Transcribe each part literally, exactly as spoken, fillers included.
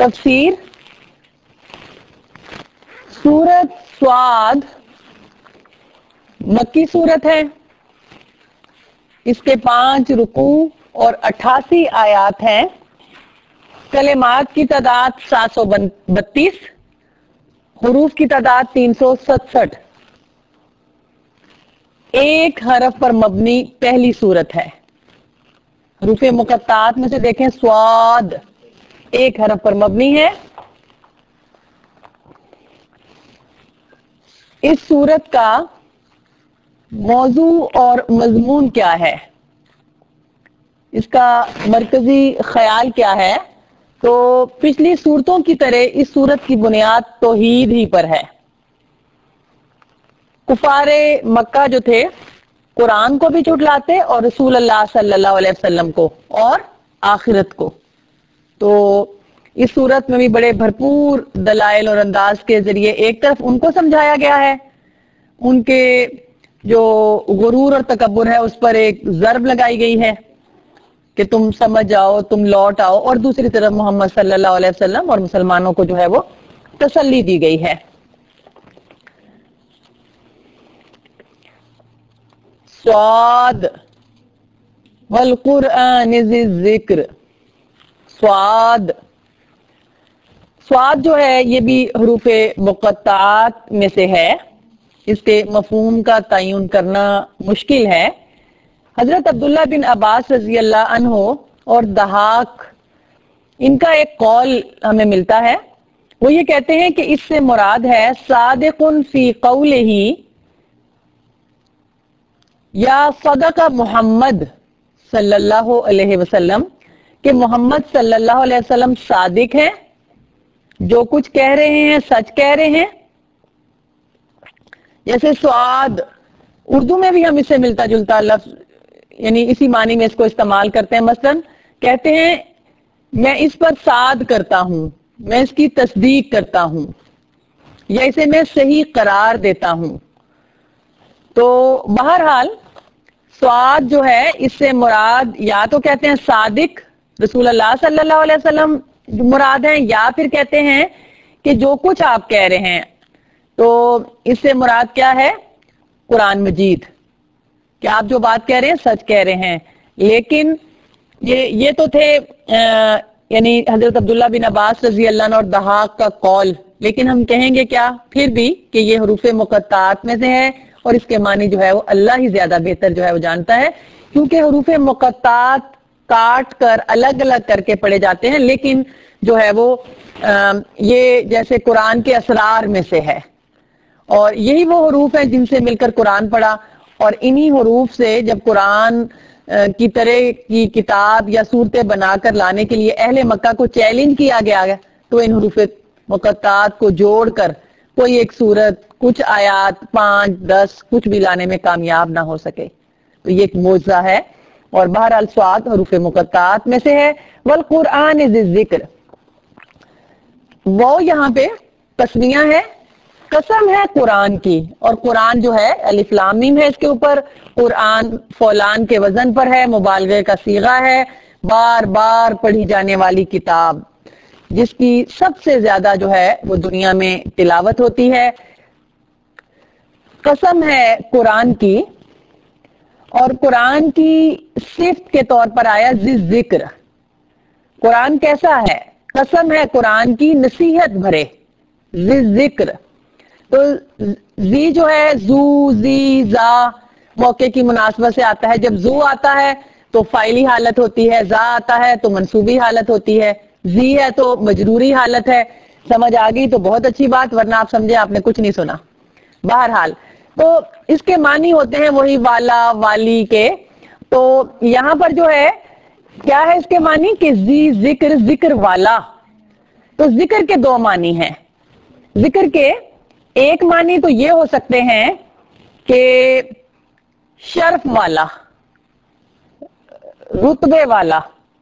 تفسیر سورت سواد مکی سورت ہے، اس کے پانچ رکوع اور اٹھاسی آیات ہیں، کلمات کی تعداد سات سو بتیس، حروف کی تعداد تین سو ستسٹھ، ایک حرف پر مبنی پہلی سورت ہے۔ حروف مقطعات میں سے دیکھیں سواد ایک حرف پر مبنی ہے۔ اس سورت کا موضوع اور مضمون کیا ہے، اس کا مرکزی خیال کیا ہے؟ تو پچھلی صورتوں کی طرح اس صورت کی بنیاد توحید ہی پر ہے۔ کفار مکہ جو تھے قرآن کو بھی جھٹلاتے اور رسول اللہ صلی اللہ علیہ وسلم کو اور آخرت کو۔ تو اس صورت میں بھی بڑے بھرپور دلائل اور انداز کے ذریعے ایک طرف ان کو سمجھایا گیا ہے، ان کے جو غرور اور تکبر ہے اس پر ایک ضرب لگائی گئی ہے کہ تم سمجھ جاؤ، تم لوٹ آؤ، اور دوسری طرف محمد صلی اللہ علیہ وسلم اور مسلمانوں کو جو ہے وہ تسلی دی گئی ہے۔ سواد والقرآن ذی الذکر، سواد سواد جو ہے یہ بھی حروف مقطعات میں سے ہے، اس کے مفہوم کا تعین کرنا مشکل ہے۔ حضرت عبداللہ بن عباس رضی اللہ عنہ اور ضحاک ان کا ایک قول ہمیں ملتا ہے، وہ یہ کہتے ہیں کہ اس سے مراد ہے صادق فی قولہ یا صدق محمد صلی اللہ علیہ وسلم، کہ محمد صلی اللہ علیہ وسلم صادق ہیں، جو کچھ کہہ رہے ہیں سچ کہہ رہے ہیں۔ جیسے سواد اردو میں بھی ہم اس سے ملتا جلتا لفظ یعنی اسی معنی میں اس کو استعمال کرتے ہیں، مثلا کہتے ہیں میں اس پر صاد کرتا ہوں، میں اس کی تصدیق کرتا ہوں، یا اسے میں صحیح قرار دیتا ہوں۔ تو بہرحال سواد جو ہے اس سے مراد یا تو کہتے ہیں صادق رسول اللہ صلی اللہ علیہ وسلم مراد ہیں، یا پھر کہتے ہیں کہ جو کچھ آپ کہہ رہے ہیں، تو اس سے مراد کیا ہے؟ قرآن مجید، کہ آپ جو بات کہہ رہے ہیں سچ کہہ رہے ہیں۔ لیکن یہ یہ تو تھے یعنی حضرت عبداللہ بن عباس رضی اللہ عنہ اور ضحاک کا قول، لیکن ہم کہیں گے کیا پھر بھی کہ یہ حروف مقطعات میں سے ہے، اور اس کے معنی جو ہے وہ اللہ ہی زیادہ بہتر جو ہے وہ جانتا ہے، کیونکہ حروف مقطعات کاٹ کر الگ الگ کر کے پڑھے جاتے ہیں، لیکن جو ہے وہ یہ جیسے قرآن کے اسرار میں سے ہے، اور یہی وہ حروف ہیں جن سے مل کر قرآن پڑھا، اور انہی حروف سے جب قرآن کی طرح کی کتاب یا صورتیں بنا کر لانے کے لیے اہل مکہ کو چیلنج کیا گیا تو ان حروف مقطعات کو جوڑ کر کوئی ایک صورت، کچھ آیات، پانچ دس کچھ بھی لانے میں کامیاب نہ ہو سکے، تو یہ ایک معجزہ ہے۔ اور بہرحال سواد حروف مقطعات میں سے ہے۔ والقرآن ذی الذکر، وہ یہاں پہ تسمیہ ہے، قسم ہے قرآن کی، اور قرآن جو ہے الف لام میم ہے اس کے اوپر، قرآن فولان کے وزن پر ہے، مبالغے کا صیغہ ہے، بار بار پڑھی جانے والی کتاب جس کی سب سے زیادہ جو ہے وہ دنیا میں تلاوت ہوتی ہے۔ قسم ہے قرآن کی، اور قرآن کی صفت کے طور پر آیا ذی ذکر۔ قرآن کیسا ہے؟ قسم ہے قرآن کی نصیحت بھرے، ذی ذکر۔ تو زی جو ہے زو زی زا موقع کی مناسبت سے آتا ہے، جب زو آتا ہے تو فاعلی حالت ہوتی ہے، زا آتا ہے تو منصوبی حالت ہوتی ہے، زی ہے تو مجروری حالت ہے۔ سمجھ آ گئی تو بہت اچھی بات، ورنہ آپ سمجھے آپ نے کچھ نہیں سنا۔ بہرحال تو اس کے معنی ہوتے ہیں وہی والا والی کے، تو یہاں پر جو ہے کیا ہے اس کے معنی کہ ذی ذکر، ذکر والا۔ تو ذکر کے دو معنی ہیں۔ ذکر کے ایک معنی تو یہ ہو سکتے ہیں کہ شرف والا، رتبے والا،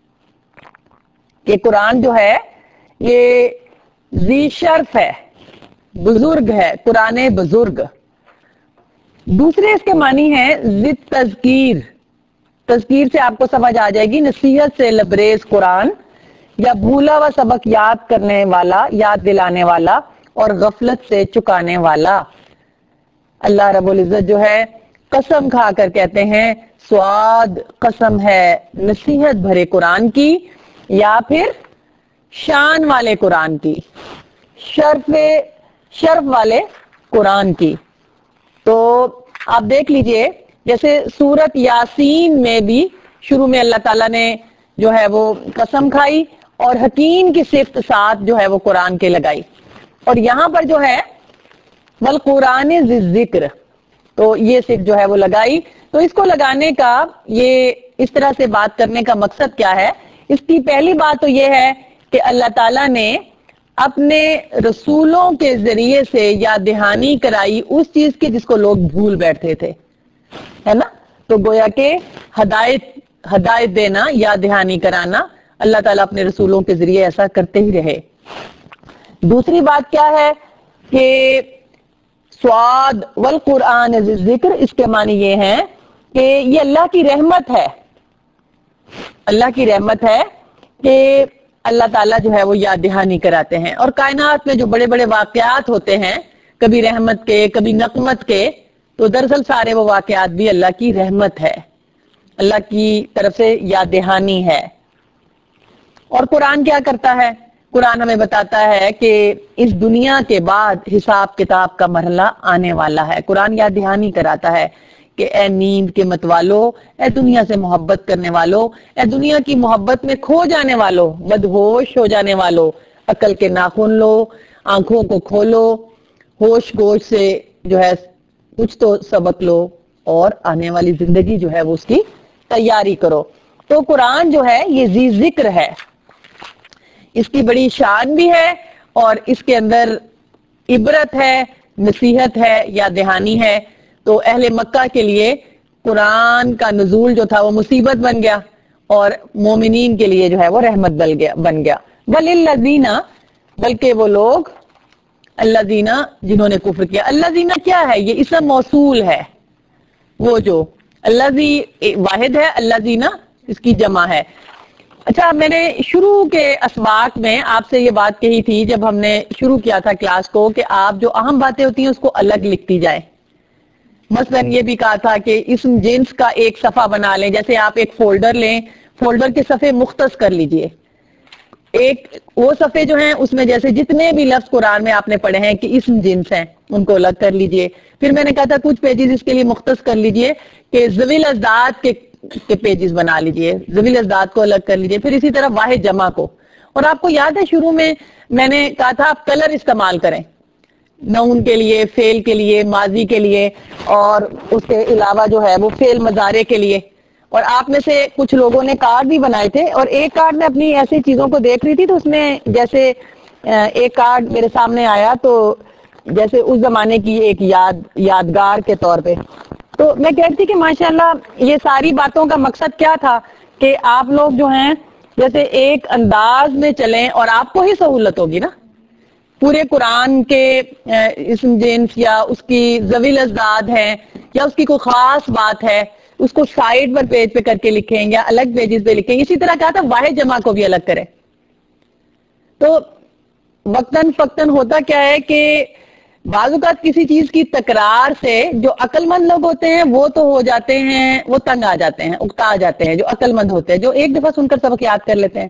کہ قرآن جو ہے یہ ذی شرف ہے، بزرگ ہے، قرآن بزرگ۔ دوسرے اس کے معنی ہیں ذی تذکیر، تذکیر سے آپ کو سمجھ آ جائے گی، نصیحت سے لبریز قرآن، یا بھولا ہوا سبق یاد کرنے والا، یاد دلانے والا اور غفلت سے چکانے والا۔ اللہ رب العزت جو ہے قسم کھا کر کہتے ہیں سواد قسم ہے نصیحت بھرے قرآن کی یا پھر شان والے قرآن کی، شرف شرف والے قرآن کی۔ تو آپ دیکھ لیجئے جیسے سورت یاسین میں بھی شروع میں اللہ تعالیٰ نے جو ہے وہ قسم کھائی اور حکیم کی صفت ساتھ جو ہے وہ قرآن کے لگائی، اور یہاں پر جو ہے والقرآن ذی الذکر تو یہ صفت جو ہے وہ لگائی۔ تو اس کو لگانے کا، یہ اس طرح سے بات کرنے کا مقصد کیا ہے؟ اس کی پہلی بات تو یہ ہے کہ اللہ تعالیٰ نے اپنے رسولوں کے ذریعے سے یاد دہانی کرائی اس چیز کی جس کو لوگ بھول بیٹھتے تھے، ہے نا؟ تو گویا کہ ہدایت ہدایت دینا، یاد دہانی کرانا، اللہ تعالیٰ اپنے رسولوں کے ذریعے ایسا کرتے ہی رہے۔ دوسری بات کیا ہے کہ سواد والقرآن ذی الذکر، اس کے معنی یہ ہے کہ یہ اللہ کی رحمت ہے، اللہ کی رحمت ہے کہ اللہ تعالیٰ جو ہے وہ یاد دہانی کراتے ہیں۔ اور کائنات میں جو بڑے بڑے واقعات ہوتے ہیں، کبھی رحمت کے کبھی نقمت کے، تو دراصل سارے وہ واقعات بھی اللہ کی رحمت ہے، اللہ کی طرف سے یاد دہانی ہے۔ اور قرآن کیا کرتا ہے؟ قرآن ہمیں بتاتا ہے کہ اس دنیا کے بعد حساب کتاب کا مرحلہ آنے والا ہے۔ قرآن یاد دہانی کراتا ہے کہ اے نیند کے مت والو، اے دنیا سے محبت کرنے والو، اے دنیا کی محبت میں کھو جانے والو، بدہوش ہو جانے والو، عقل کے ناخن لو، آنکھوں کو کھولو، ہوش گوش سے جو ہے کچھ تو سبق لو اور آنے والی زندگی جو ہے وہ اس کی تیاری کرو۔ تو قرآن جو ہے یہ ذی ذکر ہے، اس کی بڑی شان بھی ہے اور اس کے اندر عبرت ہے، نصیحت ہے، یاد دہانی ہے۔ تو اہل مکہ کے لیے قرآن کا نزول جو تھا وہ مصیبت بن گیا اور مومنین کے لیے جو ہے وہ رحمت بن گیا بن گیا وَلِلَّذِينَ، بلکہ وہ لوگ الذین جنہوں نے کفر کیا۔ الذین کیا ہے؟ یہ اسم موصول ہے، وہ جو الذی واحد ہے، الذین اس کی جمع ہے۔ اچھا، میں نے شروع کے اسباق میں آپ سے یہ بات کہی تھی جب ہم نے شروع کیا تھا کلاس کو کہ آپ جو اہم باتیں ہوتی ہیں اس کو الگ لکھتی جائیں۔ مثلا یہ بھی کہا تھا کہ اسم جنس کا ایک صفحہ بنا لیں، جیسے آپ ایک فولڈر لیں، فولڈر کے صفحے مختص کر لیجئے، ایک وہ صفحے جو ہیں اس میں جیسے جتنے بھی لفظ قرآن میں آپ نے پڑھے ہیں کہ اسم جنس ہیں ان کو الگ کر لیجئے۔ پھر میں نے کہا تھا کچھ پیجز اس کے لیے مختص کر لیجئے کہ ذوی الاضداد کے کے پیجز بنا لیجئے، ذوی الاضداد کو الگ کر لیجئے، پھر اسی طرح واحد جمع کو۔ اور آپ کو یاد ہے شروع میں میں نے کہا تھا آپ کلر استعمال کریں، نون کے لیے، فعل کے لیے، ماضی کے لیے، اور اس کے علاوہ جو ہے وہ فعل مضارع کے لیے۔ اور آپ میں سے کچھ لوگوں نے کارڈ بھی بنائے تھے، اور ایک کارڈ میں اپنی ایسی چیزوں کو دیکھ رہی تھی تو اس میں جیسے ایک کارڈ میرے سامنے آیا تو جیسے اس زمانے کی ایک یاد یادگار کے طور پہ، تو میں کہتی تھی کہ ماشاءاللہ یہ ساری باتوں کا مقصد کیا تھا کہ آپ لوگ جو ہیں جیسے ایک انداز میں چلیں اور آپ کو ہی سہولت ہوگی نا، پورے قرآن کے اسم جنس یا اس کی ذوی الاضداد ہیں یا اس کی کوئی خاص بات ہے اس کو سائڈ پر پیج پہ کر کے لکھیں یا الگ پیجز پہ لکھیں۔ اسی طرح کہا تھا واحد جمع کو بھی الگ کریں۔ تو وقتاً فقتاً ہوتا کیا ہے کہ بعض اوقات کسی چیز کی تکرار سے جو عقل مند لوگ ہوتے ہیں وہ تو ہو جاتے ہیں، وہ تنگ آ جاتے ہیں، اکتا جاتے ہیں، جو عقل مند ہوتے ہیں جو ایک دفعہ سن کر سبق یاد کر لیتے ہیں،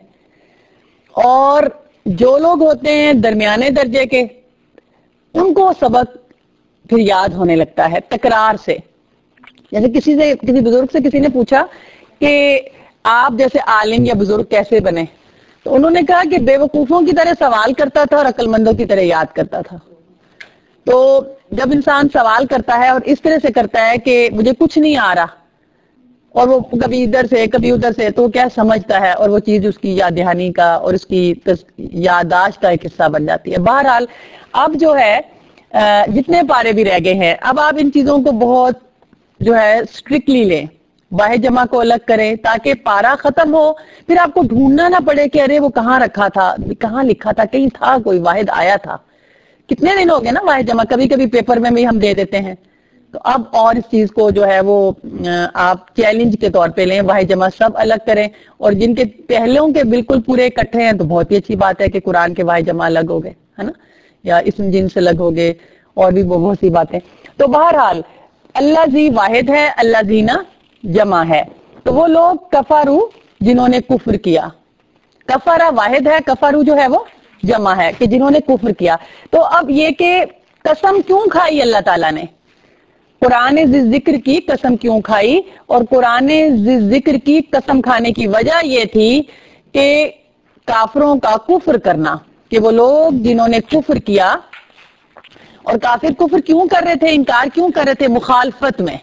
اور جو لوگ ہوتے ہیں درمیانے درجے کے ان کو سبق پھر یاد ہونے لگتا ہے تکرار سے۔ جیسے کسی سے کسی بزرگ سے کسی نے پوچھا کہ آپ جیسے عالم یا بزرگ کیسے بنے، تو انہوں نے کہا کہ بے وقوفوں کی طرح سوال کرتا تھا اور عقل مندوں کی طرح یاد کرتا تھا۔ تو جب انسان سوال کرتا ہے اور اس طرح سے کرتا ہے کہ مجھے کچھ نہیں آ رہا اور وہ کبھی ادھر سے کبھی ادھر سے، تو کیا سمجھتا ہے اور وہ چیز اس کی یاد دہانی کا اور اس کی یادداشت کا ایک حصہ بن جاتی ہے۔ بہرحال اب جو ہے جتنے پارے بھی رہ گئے ہیں اب آپ ان چیزوں کو بہت جو ہے اسٹرکٹلی لیں، واحد جمع کو الگ کریں تاکہ پارا ختم ہو، پھر آپ کو ڈھونڈنا نہ پڑے کہ ارے وہ کہاں رکھا تھا، کہاں لکھا تھا، کہیں تھا کوئی واحد آیا تھا۔ کتنے دن ہو گئے نا واحد جمع، کبھی کبھی پیپر میں بھی ہم دے دیتے ہیں تو اب اور اس چیز کو جو ہے وہ آپ چیلنج کے طور پہ لیں، واحد جمع سب الگ کریں، اور جن کے پہلوں کے بالکل پورے اکٹھے ہیں تو بہت ہی اچھی بات ہے کہ قرآن کے واحد جمع الگ ہو گئے، ہے نا، یا اسم جنس الگ ہو گئے، اور بھی بہت سی باتیں. تو بہرحال اللہ زی واحد ہے، اللہ زینا جمع ہے. تو وہ لوگ کفرو جنہوں نے کفر کیا، کفرا واحد ہے، کفرو جو ہے وہ جمع ہے کہ جنہوں نے کفر کیا. تو اب یہ کہ قسم کیوں کھائی اللہ تعالیٰ نے، قرآن ذکر کی قسم کیوں کھائی، اور قرآن ذکر کی قسم کھانے کی وجہ یہ تھی کہ کافروں کا کفر کرنا، کہ وہ لوگ جنہوں نے کفر کیا. اور کافر کفر کیوں کر رہے تھے، انکار کیوں کر رہے تھے؟ مخالفت میں،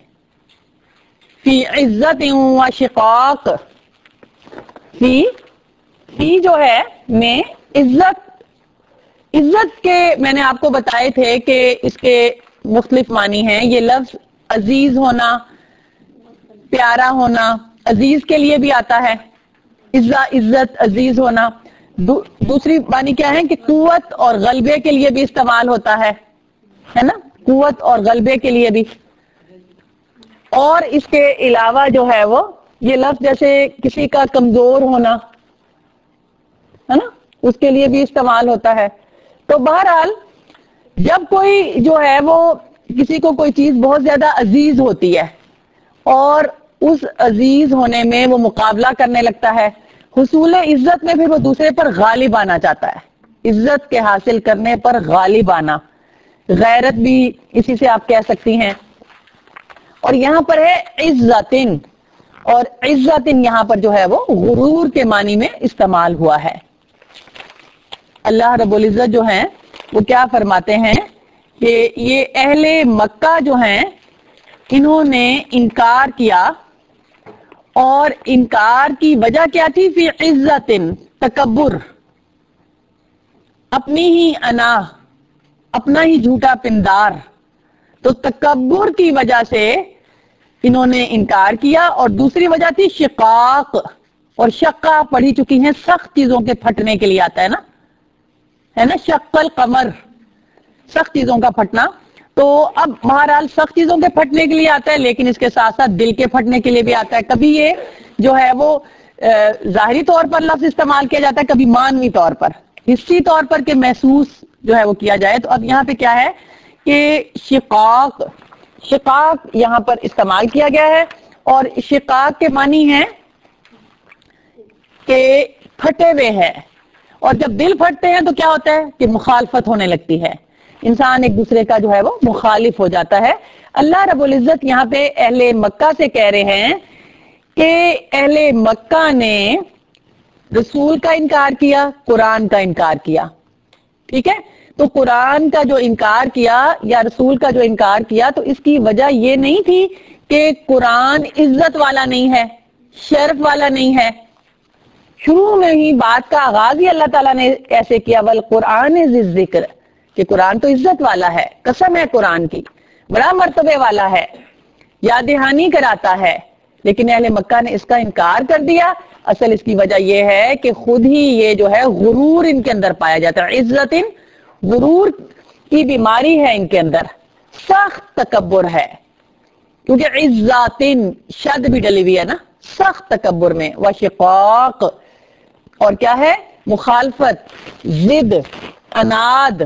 فی عزت و شقاق، فی فی جو ہے میں عزت، عزت کے میں نے آپ کو بتائے تھے کہ اس کے مختلف معنی ہیں. یہ لفظ عزیز ہونا، پیارا ہونا، عزیز کے لیے بھی آتا ہے، عزت عزت عزیز ہونا. دو, دوسری معنی کیا ہے کہ قوت اور غلبے کے لیے بھی استعمال ہوتا ہے ہے نا، قوت اور غلبے کے لیے بھی. اور اس کے علاوہ جو ہے وہ یہ لفظ جیسے کسی کا کمزور ہونا ہے نا، اس کے لیے بھی استعمال ہوتا ہے. تو بہرحال جب کوئی جو ہے وہ کسی کو کوئی چیز بہت زیادہ عزیز ہوتی ہے اور اس عزیز ہونے میں وہ مقابلہ کرنے لگتا ہے، حصول عزت میں پھر وہ دوسرے پر غالب آنا چاہتا ہے، عزت کے حاصل کرنے پر غالب آنا، غیرت بھی اسی سے آپ کہہ سکتی ہیں. اور یہاں پر ہے عزتن، اور عزتن یہاں پر جو ہے وہ غرور کے معنی میں استعمال ہوا ہے. اللہ رب العزت جو ہیں وہ کیا فرماتے ہیں کہ یہ اہل مکہ جو ہیں انہوں نے انکار کیا، اور انکار کی وجہ کیا تھی؟ فی عزت، تکبر، اپنی ہی انا، اپنا ہی جھوٹا پندار. تو تکبر کی وجہ سے انہوں نے انکار کیا. اور دوسری وجہ تھی شقاق، اور شقہ پڑھی چکی ہیں، سخت چیزوں کے پھٹنے کے لیے آتا ہے نا، ہے نا، شق القمر، سخت چیزوں کا پھٹنا. تو اب بہرحال سخت چیزوں کے پھٹنے کے لیے آتا ہے، لیکن اس کے ساتھ ساتھ دل کے پھٹنے کے لیے بھی آتا ہے. کبھی یہ جو ہے وہ ظاہری طور پر لفظ استعمال کیا جاتا ہے، کبھی مانوی طور پر، حصی طور پر کہ محسوس جو ہے وہ کیا جائے. تو اب یہاں پہ کیا ہے کہ شقاق، شقاق یہاں پر استعمال کیا گیا ہے، اور شقاق کے معنی ہے کہ پھٹے ہوئے ہے. اور جب دل پھٹتے ہیں تو کیا ہوتا ہے کہ مخالفت ہونے لگتی ہے، انسان ایک دوسرے کا جو ہے وہ مخالف ہو جاتا ہے. اللہ رب العزت یہاں پہ اہل مکہ سے کہہ رہے ہیں کہ اہل مکہ نے رسول کا انکار کیا، قرآن کا انکار کیا. ٹھیک ہے، تو قرآن کا جو انکار کیا یا رسول کا جو انکار کیا تو اس کی وجہ یہ نہیں تھی کہ قرآن عزت والا نہیں ہے، شرف والا نہیں ہے. شروع میں ہی بات کا آغاز ہی اللہ تعالیٰ نے ایسے کیا، والقرآن ذی الذکر، کہ قرآن تو عزت والا ہے، قسم ہے قرآن کی، بڑا مرتبے والا ہے، یاد دہانی کراتا ہے. لیکن اہل مکہ نے اس کا انکار کر دیا. اصل اس کی وجہ یہ ہے کہ خود ہی یہ جو ہے غرور ان کے اندر پایا جاتا ہے. عزت غرور کی بیماری ہے ان کے اندر، سخت تکبر ہے، کیونکہ عزاتن شد بھی ڈلی ہوئی ہے نا، سخت تکبر میں. وشقاق، اور کیا ہے؟ مخالفت، ضد، اناد،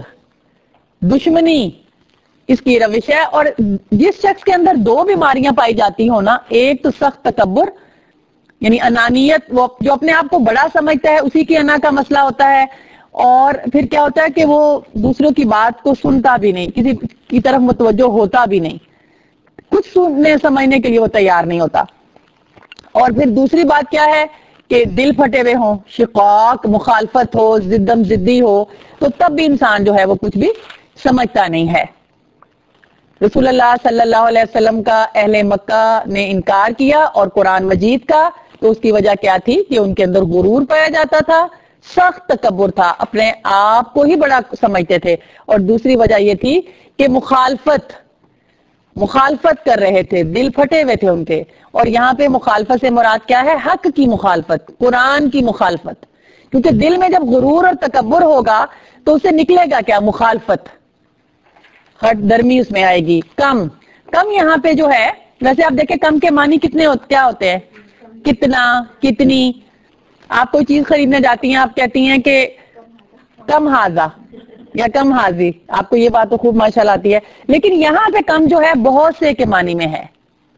دشمنی اس کی روش ہے. اور جس شخص کے اندر دو بیماریاں پائی جاتی ہوں نا، ایک تو سخت تکبر یعنی انانیت، وہ جو اپنے آپ کو بڑا سمجھتا ہے اسی کی انا کا مسئلہ ہوتا ہے. اور پھر کیا ہوتا ہے کہ وہ دوسروں کی بات کو سنتا بھی نہیں، کسی کی طرف متوجہ ہوتا بھی نہیں، کچھ سننے سمجھنے کے لیے وہ تیار نہیں ہوتا. اور پھر دوسری بات کیا ہے کہ دل پھٹے ہوئے ہوں، شقاق، مخالفت ہو، ضدم ضدی ہو، تو تب بھی انسان جو ہے وہ کچھ بھی سمجھتا نہیں ہے. رسول اللہ صلی اللہ علیہ وسلم کا اہل مکہ نے انکار کیا اور قرآن مجید کا، تو اس کی وجہ کیا تھی کہ ان کے اندر غرور پایا جاتا تھا، سخت تکبر تھا، اپنے آپ کو ہی بڑا سمجھتے تھے. اور دوسری وجہ یہ تھی کہ مخالفت مخالفت کر رہے تھے، دل پھٹے ہوئے تھے ان کے. اور یہاں پہ مخالفت سے مراد کیا ہے؟ حق کی مخالفت، قرآن کی مخالفت. کیونکہ دل میں جب غرور اور تکبر ہوگا تو اسے نکلے گا کیا؟ مخالفت، ہٹ درمی اس میں آئے گی، کم. کم یہاں پہ جو ہے، ویسے آپ دیکھیں کم کے معنی کتنے ہوتے کیا ہوتے ہیں؟ کتنا، کتنی. آپ کوئی چیز خریدنے جاتی ہیں، آپ کہتی ہیں کہ کم ہاضا یا کم حاضی، آپ کو یہ بات تو خوب ماشاءاللہ آتی ہے. لیکن یہاں پہ کم جو ہے بہت سے کے معنی میں ہے،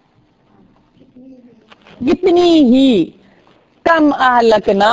جتنی ہی. کم اہلکنا،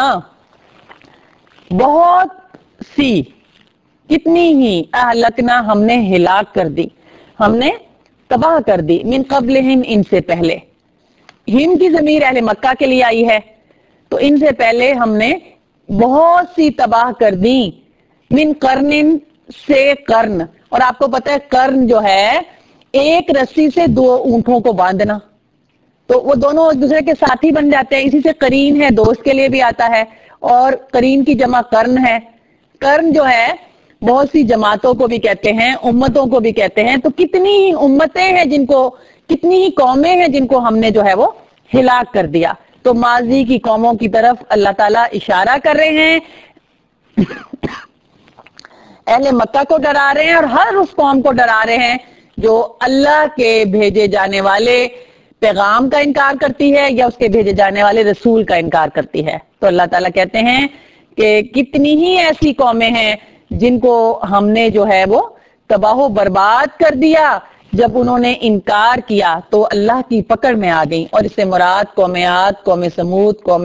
بہت سی، کتنی ہی. اہلکنا، ہم نے ہلاک کر دی، ہم نے تباہ کر دی. من قبلہم، ان سے پہلے. ہم کی ضمیر اہل مکہ کے لیے آئی ہے، تو ان سے پہلے ہم نے بہت سی تباہ کر دی. من قرن، سے قرن. اور آپ کو پتا ہے قرن جو ہے ایک رسی سے دو اونٹوں کو باندھنا، تو وہ دونوں ایک دوسرے کے ساتھی بن جاتے ہیں. اسی سے قرین ہے، دوست کے لیے بھی آتا ہے، اور قرین کی جمع قرن ہے. قرن جو ہے بہت سی جماعتوں کو بھی کہتے ہیں، امتوں کو بھی کہتے ہیں. تو کتنی ہی امتیں ہیں جن کو، کتنی ہی قومیں ہیں جن کو ہم نے جو ہے وہ ہلاک کر دیا. تو ماضی کی قوموں کی طرف اللہ تعالیٰ اشارہ کر رہے ہیں، اہل مکہ کو ڈرا رہے ہیں، اور ہر اس قوم کو ڈرا رہے ہیں جو اللہ کے بھیجے جانے والے پیغام کا انکار کرتی ہے یا اس کے بھیجے جانے والے رسول کا انکار کرتی ہے. تو اللہ تعالیٰ کہتے ہیں کہ کتنی ہی ایسی قومیں ہیں جن کو ہم نے جو ہے وہ تباہ و برباد کر دیا جب انہوں نے انکار کیا، تو اللہ کی پکڑ میں آ گئیں. اور اس سے مراد قوم عاد، قوم سمود، قوم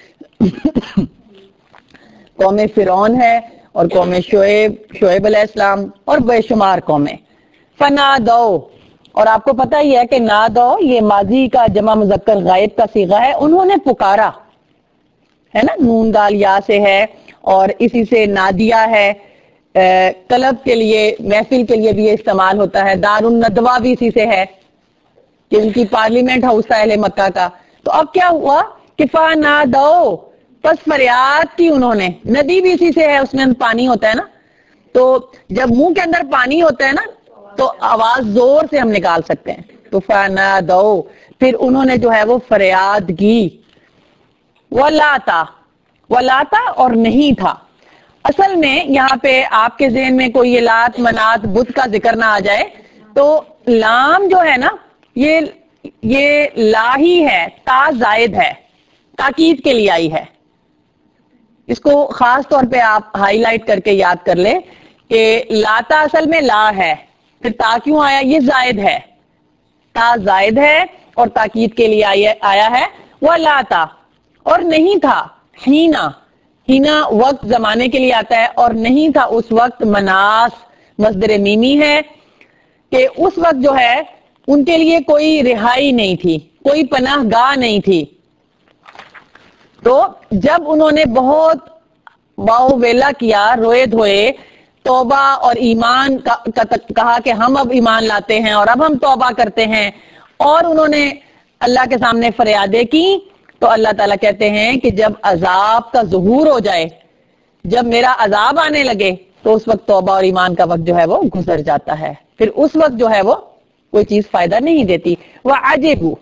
قوم فرعون ہے، اور قوم شعیب شعیب علیہ السلام، اور بے شمار قومیں. فنادو، اور آپ کو پتہ ہی ہے کہ نادو یہ ماضی کا جمع مذکر غائب کا صیغہ ہے. انہوں نے پکارا ہے نا، نون دال یا سے ہے، اور اسی سے نادیہ ہے. طلب کے لیے، محفل کے لیے بھی یہ استعمال ہوتا ہے. دار الندوہ بھی اسی سے ہے کہ ان کی پارلیمنٹ ہاؤس تھا اہل مکہ کا. تو اب کیا ہوا کہ فنادو، پس فریاد کی انہوں نے. ندی بھی اسی سے ہے، اس میں پانی ہوتا ہے نا، تو جب منہ کے اندر پانی ہوتا ہے نا تو آواز زور سے ہم نکال سکتے ہیں. تو فنادو، پھر انہوں نے جو ہے وہ فریاد کی. ولاتا، ولاتا، اور نہیں تھا. اصل میں یہاں پہ آپ کے ذہن میں کوئی یہ لات منات بت کا ذکر نہ آ جائے تو لام جو ہے نا یہ یہ لا ہی ہے، تا زائد ہے، تاکید کے لیے آئی ہے. اس کو خاص طور پہ آپ ہائی لائٹ کر کے یاد کر لیں کہ لاتا اصل میں لا ہے، پھر تا کیوں آیا؟ یہ زائد ہے، تا زائد ہے اور تاکید کے لیے آیا ہے. وہ لاتا، اور نہیں تھا. ہینا، ہینا وقت زمانے کے لیے آتا ہے، اور نہیں تھا اس وقت. مناس مصدر میمی ہے کہ اس وقت جو ہے ان کے لیے کوئی رہائی نہیں تھی، کوئی پناہ گاہ نہیں تھی. تو جب انہوں نے بہت باؤ ویلا کیا، روئے دھوئے، توبہ اور ایمان کا کہا کہ ہم اب ایمان لاتے ہیں اور اب ہم توبہ کرتے ہیں، اور انہوں نے اللہ کے سامنے فریادیں کی، تو اللہ تعالیٰ کہتے ہیں کہ جب عذاب کا ظہور ہو جائے، جب میرا عذاب آنے لگے، تو اس وقت توبہ اور ایمان کا وقت جو ہے وہ گزر جاتا ہے. پھر اس وقت جو ہے وہ کوئی چیز فائدہ نہیں دیتی. وَعَجِبُوا،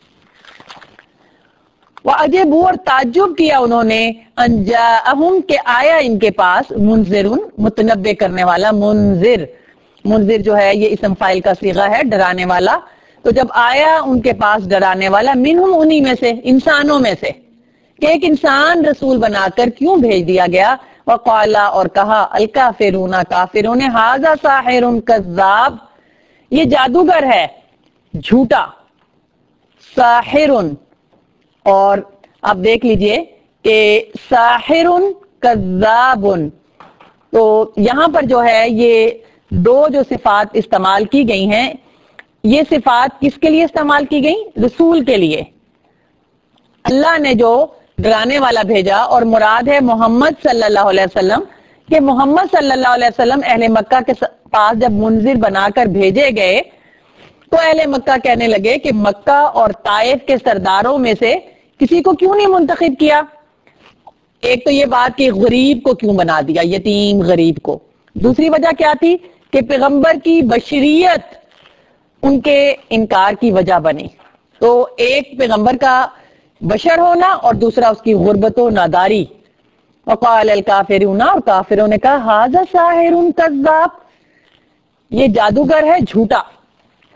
وَعَجِبُوا، اور تعجب کیا انہوں نے. أَن جَاءَهُمْ، کہ آیا ان کے پاس. منذر، متنبع کرنے والا. منذر، منذر جو ہے یہ اسم فاعل کا صیغہ ہے، ڈرانے والا. تو جب آیا ان کے پاس ڈرانے والا، منہم، انہی میں سے، انسانوں میں سے، کہ ایک انسان رسول بنا کر کیوں بھیج دیا گیا. وقال، اور کہا، الکافرون، کافروں نے، ھذا ساحر کذاب، یہ جادوگر ہے جھوٹا. ساحر، اور آپ دیکھ لیجئے کہ ساحر کذاب، تو یہاں پر جو ہے یہ دو جو صفات استعمال کی گئی ہیں، یہ صفات کس کے لیے استعمال کی گئی؟ رسول کے لیے. اللہ نے جو ڈرانے والا بھیجا، اور مراد ہے محمد صلی اللہ علیہ وسلم، کہ محمد صلی اللہ علیہ وسلم اہل مکہ کے پاس جب منذر بنا کر بھیجے گئے تو اہل مکہ کہنے لگے کہ مکہ اور طائف کے سرداروں میں سے کسی کو کیوں نہیں منتخب کیا. ایک تو یہ بات کہ غریب کو کیوں بنا دیا، یتیم غریب کو. دوسری وجہ کیا تھی کہ پیغمبر کی بشریت ان کے انکار کی وجہ بنی. تو ایک پیغمبر کا بشر ہونا اور دوسرا اس کی غربت و ناداری. وقال الکافرون، اور کافروں نے کہا، ھذا ساحر کذاب، یہ جادوگر ہے جھوٹا.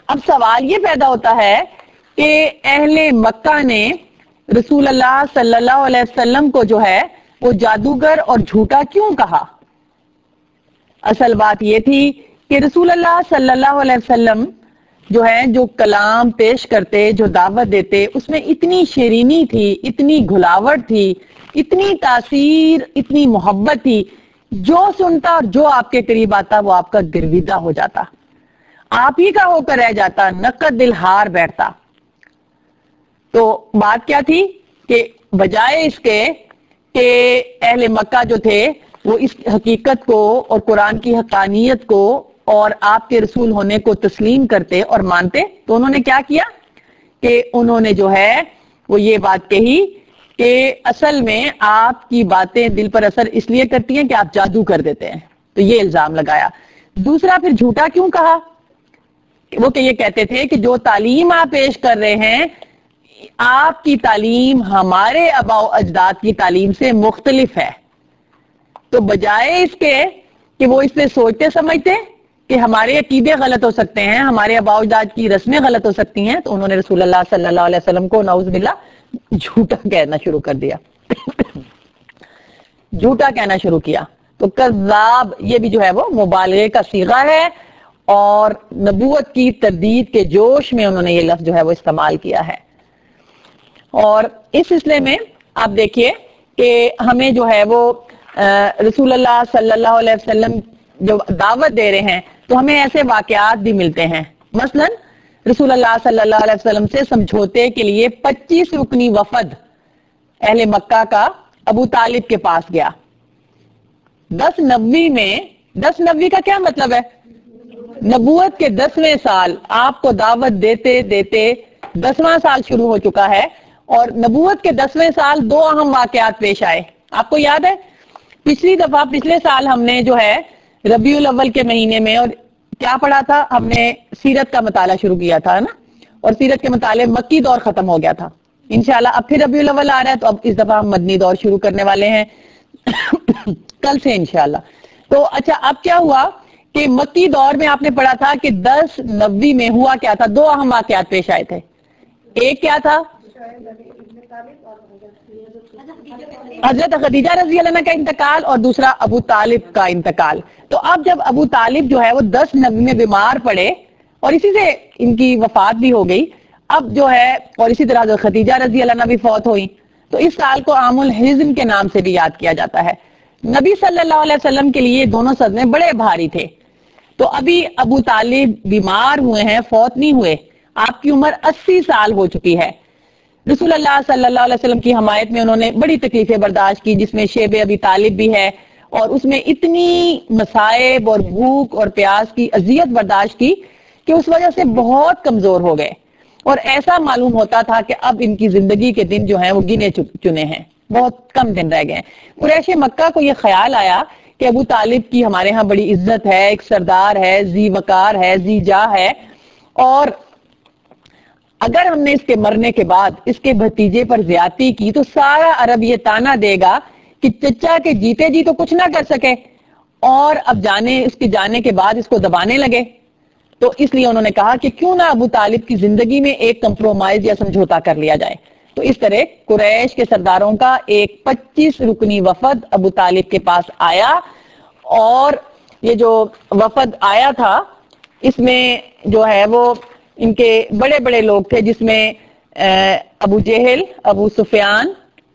اب سوال یہ پیدا ہوتا ہے کہ اہل مکہ نے رسول اللہ صلی اللہ علیہ وسلم کو جو ہے وہ جادوگر اور جھوٹا کیوں کہا؟ اصل بات یہ تھی کہ رسول اللہ صلی اللہ علیہ وسلم جو ہے جو کلام پیش کرتے، جو دعوت دیتے، اس میں اتنی شیرینی تھی، اتنی گھلاوٹ تھی، اتنی تاثیر، اتنی محبت تھی، جو سنتا اور جو آپ کے قریب آتا وہ آپ کا گرویدہ ہو جاتا، آپ ہی کا ہو کر رہ جاتا، نقد دل ہار بیٹھتا۔ تو بات کیا تھی کہ بجائے اس کے کہ اہل مکہ جو تھے وہ اس حقیقت کو اور قرآن کی حقانیت کو اور آپ کے رسول ہونے کو تسلیم کرتے اور مانتے، تو انہوں نے کیا کیا کہ انہوں نے جو ہے وہ یہ بات کہی کہ اصل میں آپ کی باتیں دل پر اثر اس لیے کرتی ہیں کہ آپ جادو کر دیتے ہیں، تو یہ الزام لگایا۔ دوسرا پھر جھوٹا کیوں کہا؟ وہ کہ یہ کہتے تھے کہ جو تعلیم آپ پیش کر رہے ہیں آپ کی تعلیم ہمارے آباء و اجداد کی تعلیم سے مختلف ہے، تو بجائے اس کے کہ وہ اس پہ سوچتے سمجھتے کہ ہمارے عقیدے غلط ہو سکتے ہیں، ہمارے آباء و اجداد کی رسمیں غلط ہو سکتی ہیں، تو انہوں نے رسول اللہ صلی اللہ علیہ وسلم کو نعوذ باللہ جھوٹا کہنا شروع کر دیا جھوٹا کہنا شروع کیا۔ تو کذاب یہ بھی جو ہے وہ مبالغے کا صیغہ ہے، اور نبوت کی تردید کے جوش میں انہوں نے یہ لفظ جو ہے وہ استعمال کیا ہے۔ اور اس سلسلے میں آپ دیکھیے کہ ہمیں جو ہے وہ رسول اللہ صلی اللہ علیہ وسلم جو دعوت دے رہے ہیں تو ہمیں ایسے واقعات بھی ملتے ہیں، مثلا رسول اللہ صلی اللہ علیہ وسلم سے سمجھوتے کے لیے پچیس رکنی وفد اہل مکہ کا ابو طالب کے پاس گیا۔ دس نبوی میں، دس نبوی کا کیا مطلب ہے؟ نبوت کے دسویں سال، آپ کو دعوت دیتے دیتے دسواں سال شروع ہو چکا ہے، اور نبوت کے دسویں سال دو اہم واقعات پیش آئے۔ آپ کو یاد ہے پچھلی دفعہ پچھلے سال ہم نے جو ہے ربیع الاول کے مہینے میں اور کیا پڑھا تھا، ہم نے سیرت کا مطالعہ شروع کیا تھا نا، اور سیرت کے مطالعے مکی دور ختم ہو گیا تھا۔ انشاءاللہ اب پھر ربیع الاول آ رہا ہے تو اب اس دفعہ ہم مدنی دور شروع کرنے والے ہیں کل سے انشاءاللہ۔ تو اچھا اب کیا ہوا کہ مکی دور میں آپ نے پڑھا تھا کہ دس نبوی میں ہوا کیا تھا، دو اہم واقعات پیش آئے تھے۔ ایک کیا تھا؟ حضرت خدیجہ رضی اللہ عنہ کا انتقال، اور دوسرا ابو طالب کا انتقال۔ تو اب جب ابو طالب جو ہے وہ دس نبوی میں بیمار پڑے اور اسی سے ان کی وفات بھی ہو گئی، اب جو ہے اور اسی طرح حضرت خدیجہ رضی اللہ عنہ بھی فوت ہوئی، تو اس سال کو عام الحزن کے نام سے بھی یاد کیا جاتا ہے۔ نبی صلی اللہ علیہ وسلم کے لیے دونوں صدمے بڑے بھاری تھے۔ تو ابھی ابو طالب بیمار ہوئے ہیں، فوت نہیں ہوئے، آپ کی عمر اسی سال ہو چکی ہے۔ رسول اللہ صلی اللہ علیہ وسلم کی حمایت میں انہوں نے بڑی تکلیفیں برداشت کی، جس میں شیب ابی طالب بھی ہے، اور اس میں اتنی مصائب اور بھوک اور پیاس کی اذیت برداشت کی کہ اس وجہ سے بہت کمزور ہو گئے، اور ایسا معلوم ہوتا تھا کہ اب ان کی زندگی کے دن جو ہیں وہ گنے چنے ہیں، بہت کم دن رہ گئے۔ قریش مکہ کو یہ خیال آیا کہ ابو طالب کی ہمارے ہاں بڑی عزت ہے، ایک سردار ہے، ذی وقار ہے، ذی جاہ ہے، اور اگر ہم نے اس کے مرنے کے بعد اس کے بھتیجے پر زیادتی کی تو سارا عرب یہ تانا دے گا کہ چچا کے جیتے جی تو کچھ نہ کر سکے، اور اب جانے اس کے جانے کے بعد اس کو دبانے لگے۔ تو اس لیے انہوں نے کہا کہ کیوں نہ ابو طالب کی زندگی میں ایک کمپرومائز یا سمجھوتا کر لیا جائے۔ تو اس طرح قریش کے سرداروں کا ایک پچیس رکنی وفد ابو طالب کے پاس آیا، اور یہ جو وفد آیا تھا اس میں جو ہے وہ ان کے بڑے بڑے لوگ تھے، جس میں ابو جہل، ابو سفیان،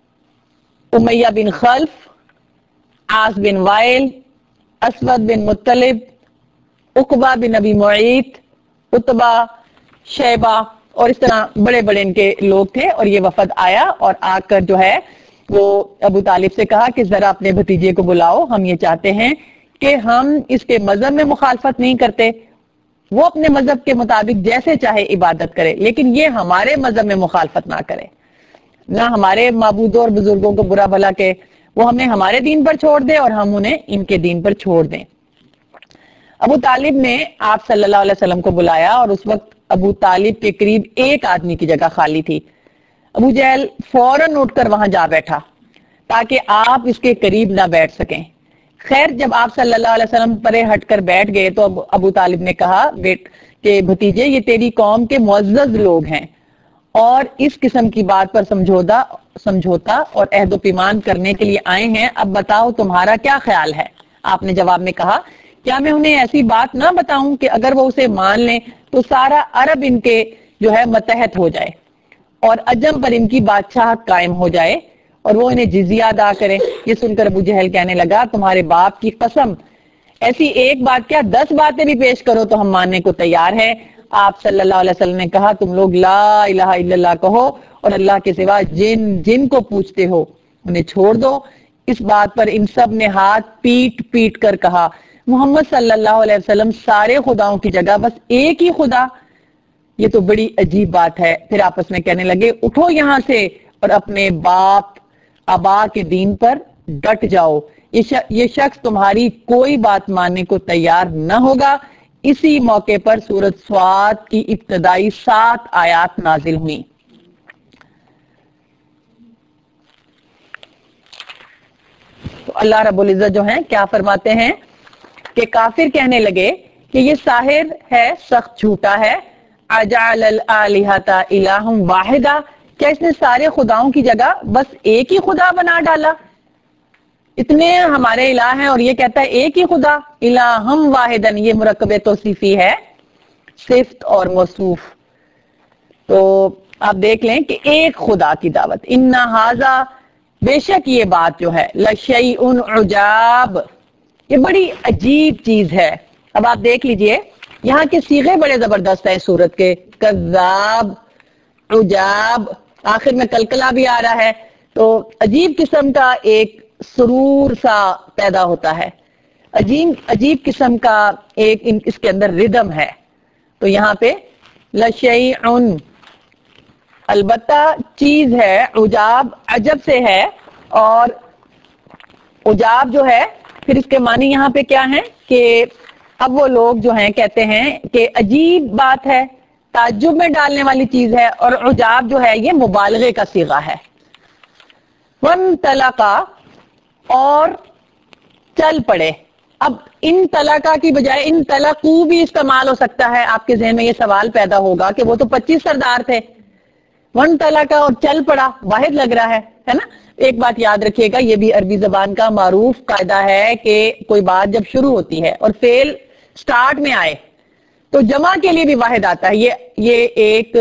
امیہ بن خلف، عاص بن وائل، اسود بن مطلب، عقبہ بن ابی معیط، عتبہ، شیبہ، اور اس طرح بڑے بڑے ان کے لوگ تھے، اور یہ وفد آیا اور آ کر جو ہے وہ ابو طالب سے کہا کہ ذرا اپنے بھتیجے کو بلاؤ، ہم یہ چاہتے ہیں کہ ہم اس کے مذہب میں مخالفت نہیں کرتے، وہ اپنے مذہب کے مطابق جیسے چاہے عبادت کرے، لیکن یہ ہمارے مذہب میں مخالفت نہ کرے، نہ ہمارے معبودوں اور بزرگوں کو برا بھلا کہ وہ ہمیں ہمارے دین پر چھوڑ دے اور ہم انہیں ان کے دین پر چھوڑ دیں۔ ابو طالب نے آپ صلی اللہ علیہ وسلم کو بلایا، اور اس وقت ابو طالب کے قریب ایک آدمی کی جگہ خالی تھی۔ ابو جہل فوراً اٹھ کر وہاں جا بیٹھا تاکہ آپ اس کے قریب نہ بیٹھ سکیں۔ خیر جب آپ صلی اللہ علیہ وسلم پرے ہٹ کر بیٹھ گئے تو ابو طالب نے کہا بیٹ کہ بھتیجے یہ تیری قوم کے معزز لوگ ہیں اور اس قسم کی بات پر سمجھوتا سمجھوتا اور عہد و پیمان کرنے کے لیے آئے ہیں، اب بتاؤ تمہارا کیا خیال ہے؟ آپ نے جواب میں کہا کیا میں انہیں ایسی بات نہ بتاؤں کہ اگر وہ اسے مان لیں تو سارا عرب ان کے جو ہے متحد ہو جائے اور عجم پر ان کی بادشاہت قائم ہو جائے اور وہ انہیں جزیہ ادا کرے۔ یہ سن کر ابو جہل کہنے لگا تمہارے باپ کی قسم، ایسی ایک بات کیا دس باتیں بھی پیش کرو تو ہم ماننے کو تیار ہیں۔ آپ صلی اللہ علیہ وسلم نے کہا تم لوگ لا الہ الا اللہ کہو اور اللہ کے سوا جن جن کو پوچھتے ہو انہیں چھوڑ دو۔ اس بات پر ان سب نے ہاتھ پیٹ پیٹ کر کہا محمد صلی اللہ علیہ وسلم سارے خداؤں کی جگہ بس ایک ہی خدا، یہ تو بڑی عجیب بات ہے۔ پھر آپس میں کہنے لگے اٹھو یہاں سے اور اپنے باپ آبا کے دین پر ڈٹ جاؤ، یہ شخص تمہاری کوئی بات ماننے کو تیار نہ ہوگا۔ اسی موقع پر سورۃ صاد کی ابتدائی سات آیات نازل ہوئیں۔ تو اللہ رب العزت جو ہیں کیا فرماتے ہیں کہ کافر کہنے لگے کہ یہ ساحر ہے، سخت جھوٹا ہے۔ اجعل الالہۃ الہا واحدا، کیا اس نے سارے خداؤں کی جگہ بس ایک ہی خدا بنا ڈالا؟ اتنے ہمارے الہ ہیں اور یہ کہتا ہے ایک ہی خدا۔ الہم واحدن، یہ مرکب توصیفی ہے، صفت اور موصوف۔ تو آپ دیکھ لیں کہ ایک خدا کی دعوت، ان ھذا، بے شک یہ بات جو ہے، لشیء عجاب، یہ بڑی عجیب چیز ہے۔ اب آپ دیکھ لیجئے یہاں کے صیغے بڑے زبردست ہیں سورت کے، کذاب، عجاب، آخر میں کلکلہ بھی آ رہا ہے، تو عجیب قسم کا ایک سرور سا پیدا ہوتا ہے، عجیب عجیب قسم کا ایک اس کے اندر ردم ہے۔ تو یہاں پہ لشیء، البتہ چیز ہے، عجاب عجب سے ہے، اور عجاب جو ہے پھر اس کے معنی یہاں پہ کیا ہے کہ اب وہ لوگ جو ہیں کہتے ہیں کہ عجیب بات ہے، تعجب میں ڈالنے والی چیز ہے، اور عجاب جو ہے یہ مبالغے کا صیغہ ہے۔ وانطلقا، اور چل پڑے۔ اب ان طلقہ کی بجائے ان طلقو بھی استعمال ہو سکتا ہے۔ آپ کے ذہن میں یہ سوال پیدا ہوگا کہ وہ تو پچیس سردار تھے، ون طلقہ اور چل پڑا واحد لگ رہا ہے ہے نا؟ ایک بات یاد رکھیے گا، یہ بھی عربی زبان کا معروف قاعدہ ہے کہ کوئی بات جب شروع ہوتی ہے اور فعل سٹارٹ میں آئے تو جمع کے لیے بھی واحد آتا ہے۔ یہ یہ ایک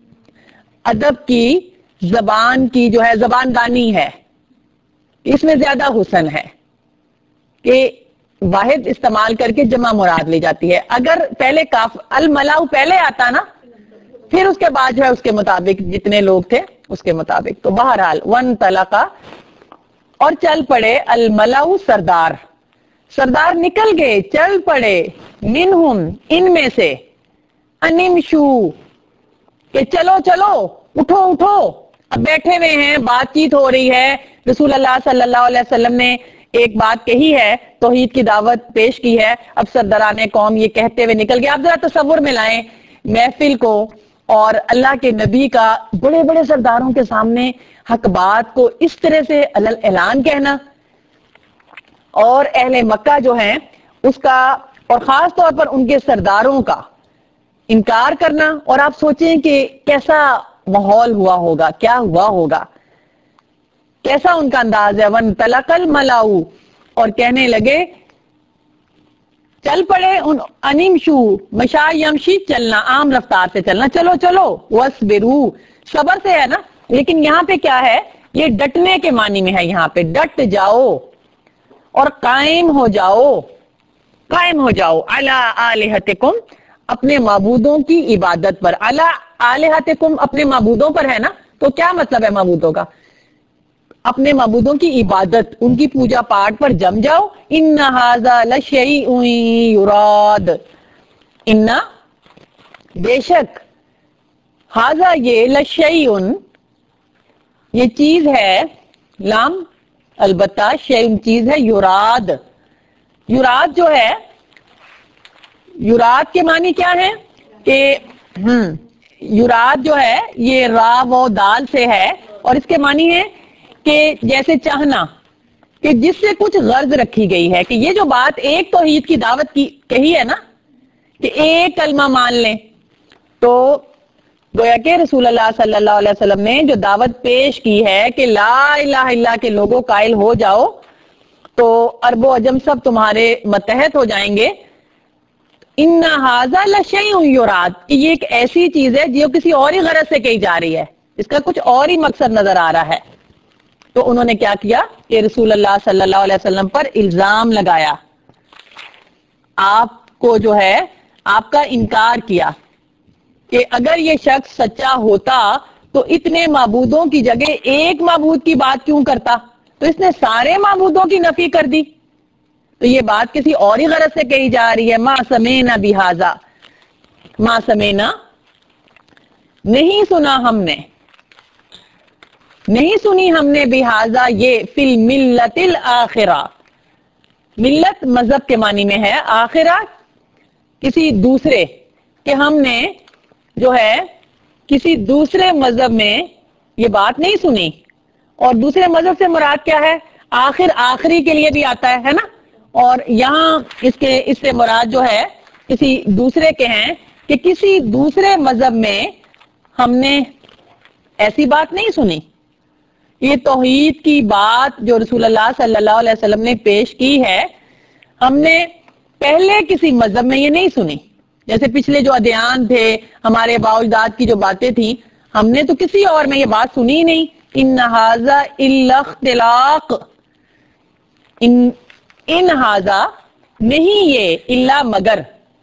ادب کی زبان کی جو ہے زبان دانی ہے، اس میں زیادہ حسن ہے کہ واحد استعمال کر کے جمع مراد لی جاتی ہے۔ اگر پہلے کاف الملاؤ پہلے آتا نا، پھر اس کے بعد جو ہے اس کے مطابق جتنے لوگ تھے اس کے مطابق۔ تو بہرحال ون طلقہ، اور چل پڑے، الملاؤ سردار، سردار نکل گئے، چل پڑے، منہم ان میں سے، انمشو، کہ چلو چلو اٹھو اٹھو۔ اب بیٹھے ہوئے ہیں، بات چیت ہو رہی ہے، رسول اللہ صلی اللہ علیہ وسلم نے ایک بات کہی ہے، توحید کی دعوت پیش کی ہے، اب سرداران قوم یہ کہتے ہوئے نکل گئے۔ آپ ذرا تصور میں لائیں محفل کو، اور اللہ کے نبی کا بڑے بڑے سرداروں کے سامنے حق بات کو اس طرح سے اعلان کہنا، اور اہل مکہ جو ہیں اس کا، اور خاص طور پر ان کے سرداروں کا انکار کرنا۔ اور آپ سوچیں کہ کیسا ماحول ہوا ہوگا، کیا ہوا ہوگا، کیسا ان کا انداز ہے۔ ون طلق الملاؤ، اور کہنے لگے چل پڑے، انمشو، مشا یمشی، چلنا، عام رفتار سے چلنا، چلو چلو، واسبرو، صبر سے ہے نا، لیکن یہاں پہ کیا ہے، یہ ڈٹنے کے معنی میں ہے، یہاں پہ ڈٹ جاؤ اور قائم ہو جاؤ، قائم ہو جاؤ، علی آلہتکم، اپنے معبودوں کی عبادت پر۔ علی آلہتکم، اپنے معبودوں پر ہے نا، تو کیا مطلب ہے معبودوں کا؟ اپنے معبودوں کی عبادت، ان کی پوجا پاٹ پر جم جاؤ۔ ان ھذا لشیء یراد، ان، بے شک، ھذا یہ، لشیء، یہ چیز ہے، لام البتہ، شیء چیز ہے، یراد، یراد جو ہے، یراد کے معنی کیا ہے کہ ہم یراد جو ہے یہ را و دال سے ہے، اور اس کے معنی ہے کہ جیسے چاہنا، کہ جس سے کچھ غرض رکھی گئی ہے، کہ یہ جو بات ایک توحید کی دعوت کی کہی ہے نا، کہ ایک کلمہ مان لیں. تو گویا کہ رسول اللہ صلی اللہ علیہ وسلم نے جو دعوت پیش کی ہے کہ لا الہ الا اللہ کے لوگوں قائل ہو جاؤ تو عرب و عجم سب تمہارے متحد ہو جائیں گے. ان ھذا لشیء یراد، کہ یہ ایک ایسی چیز ہے جو کسی اور ہی غرض سے کہی جا رہی ہے، اس کا کچھ اور ہی مقصد نظر آ رہا ہے. تو انہوں نے کیا کیا کہ رسول اللہ صلی اللہ علیہ وسلم پر الزام لگایا، آپ کو جو ہے آپ کا انکار کیا کہ اگر یہ شخص سچا ہوتا تو اتنے معبودوں کی جگہ ایک معبود کی بات کیوں کرتا، تو اس نے سارے معبودوں کی نفی کر دی. تو یہ بات کسی اور ہی غرض سے کہی جا رہی ہے. ما سمینا بہذا، ما سمینا نہیں سنا ہم نے، نہیں سنی ہم نے بہذا یہ فی الملت الاخرہ. ملت مذہب کے معنی میں ہے، آخرہ کسی دوسرے، کہ ہم نے جو ہے کسی دوسرے مذہب میں یہ بات نہیں سنی. اور دوسرے مذہب سے مراد کیا ہے؟ آخر آخری کے لیے بھی آتا ہے ہے نا. اور یہاں اس کے اس سے مراد جو ہے کسی دوسرے کے ہیں کہ کسی دوسرے مذہب میں ہم نے ایسی بات نہیں سنی. یہ توحید کی بات جو رسول اللہ صلی اللہ علیہ وسلم نے پیش کی ہے، ہم نے پہلے کسی مذہب میں یہ نہیں سنی. جیسے پچھلے جو ادیان تھے، ہمارے آباء و اجداد کی جو باتیں تھیں، ہم نے تو کسی اور میں یہ بات سنی ہی نہیں. ان ھذا الا اختلاق، ان ان ھذا نہیں یہ الا مگر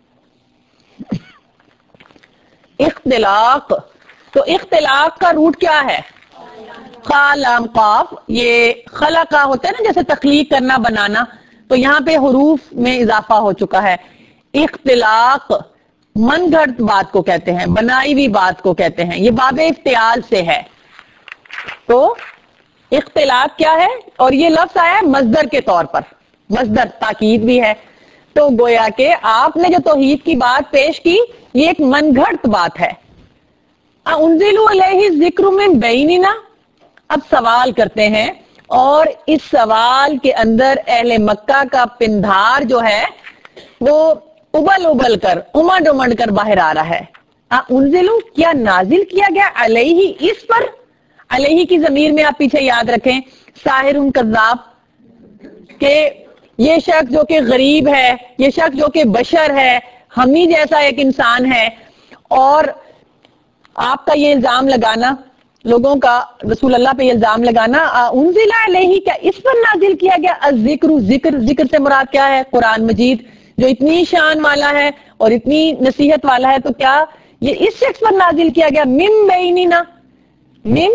اختلاق. تو اختلاق کا روٹ کیا ہے؟ خا لام قاف. یہ خلقہ ہوتا ہے نا، جیسے تخلیق کرنا، بنانا، تو یہاں پہ حروف میں اضافہ ہو چکا ہے. اختلاق من گھڑت بات کو کہتے ہیں، بنائی ہوئی بات کو کہتے ہیں. یہ باب افتعال سے ہے. تو اختلاق کیا ہے؟ اور یہ لفظ آیا ہے مصدر کے طور پر، مصدر تاکید بھی ہے. تو گویا کہ آپ نے جو توحید کی بات پیش کی یہ ایک من گھڑت بات ہے. انزل علیہ ذکر من بیننا. اب سوال کرتے ہیں، اور اس سوال کے اندر اہل مکہ کا پندھار جو ہے وہ ابل ابل کر امڈ امڈ کر باہر آ رہا ہے. انزلو کیا نازل کیا گیا علیہ اس پر. علیہ کی ضمیر میں آپ پیچھے یاد رکھیں ساحر کذاب، کہ یہ شخص جو کہ غریب ہے، یہ شخص جو کہ بشر ہے، ہم ہی جیسا ایک انسان ہے. اور آپ کا یہ الزام لگانا، لوگوں کا رسول اللہ پہ یہ الزام لگانا، انزل علیہ کیا اس پر نازل کیا گیا الذکر. ذکر ذکر سے مراد کیا ہے؟ قرآن مجید جو اتنی شان والا ہے اور اتنی نصیحت والا ہے، تو کیا یہ اس شخص پر نازل کیا گیا؟ من بیننا. من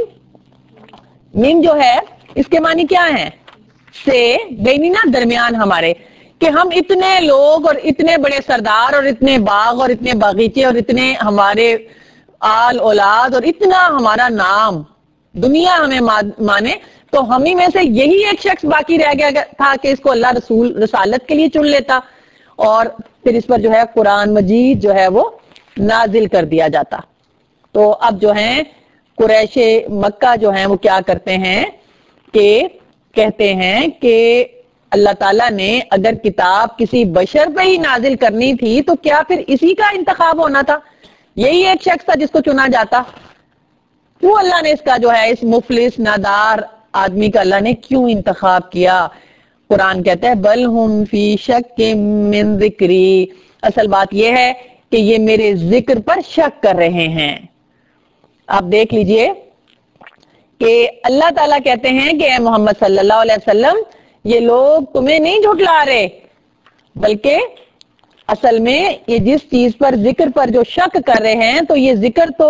من جو ہے اس کے معنی کیا ہیں؟ سے. بیننا درمیان ہمارے، کہ ہم اتنے لوگ اور اتنے بڑے سردار اور اتنے باغ اور اتنے باغیچے اور اتنے ہمارے آل اولاد اور اتنا ہمارا نام، دنیا ہمیں مانے، تو ہم ہی میں سے یہی ایک شخص باقی رہ گیا تھا کہ اس کو اللہ رسول رسالت کے لیے چن لیتا اور پھر اس پر جو ہے قرآن مجید جو ہے وہ نازل کر دیا جاتا. تو اب جو ہیں قریش مکہ جو ہیں وہ کیا کرتے ہیں کہ کہتے ہیں کہ اللہ تعالیٰ نے اگر کتاب کسی بشر پہ ہی نازل کرنی تھی تو کیا پھر اسی کا انتخاب ہونا تھا؟ یہی ایک شخص تھا جس کو چنا جاتا. کیوں اللہ نے اس کا جو ہے اس مفلس نادار آدمی کا اللہ نے کیوں انتخاب کیا؟ قرآن کہتا ہے بل ہم فی شک من ذکری. اصل بات یہ ہے کہ یہ میرے ذکر پر شک کر رہے ہیں. آپ دیکھ لیجئے کہ اللہ تعالیٰ کہتے ہیں کہ اے محمد صلی اللہ علیہ وسلم یہ لوگ تمہیں نہیں جھٹلا رہے، بلکہ اصل میں یہ جس چیز پر ذکر پر جو شک کر رہے ہیں تو یہ ذکر تو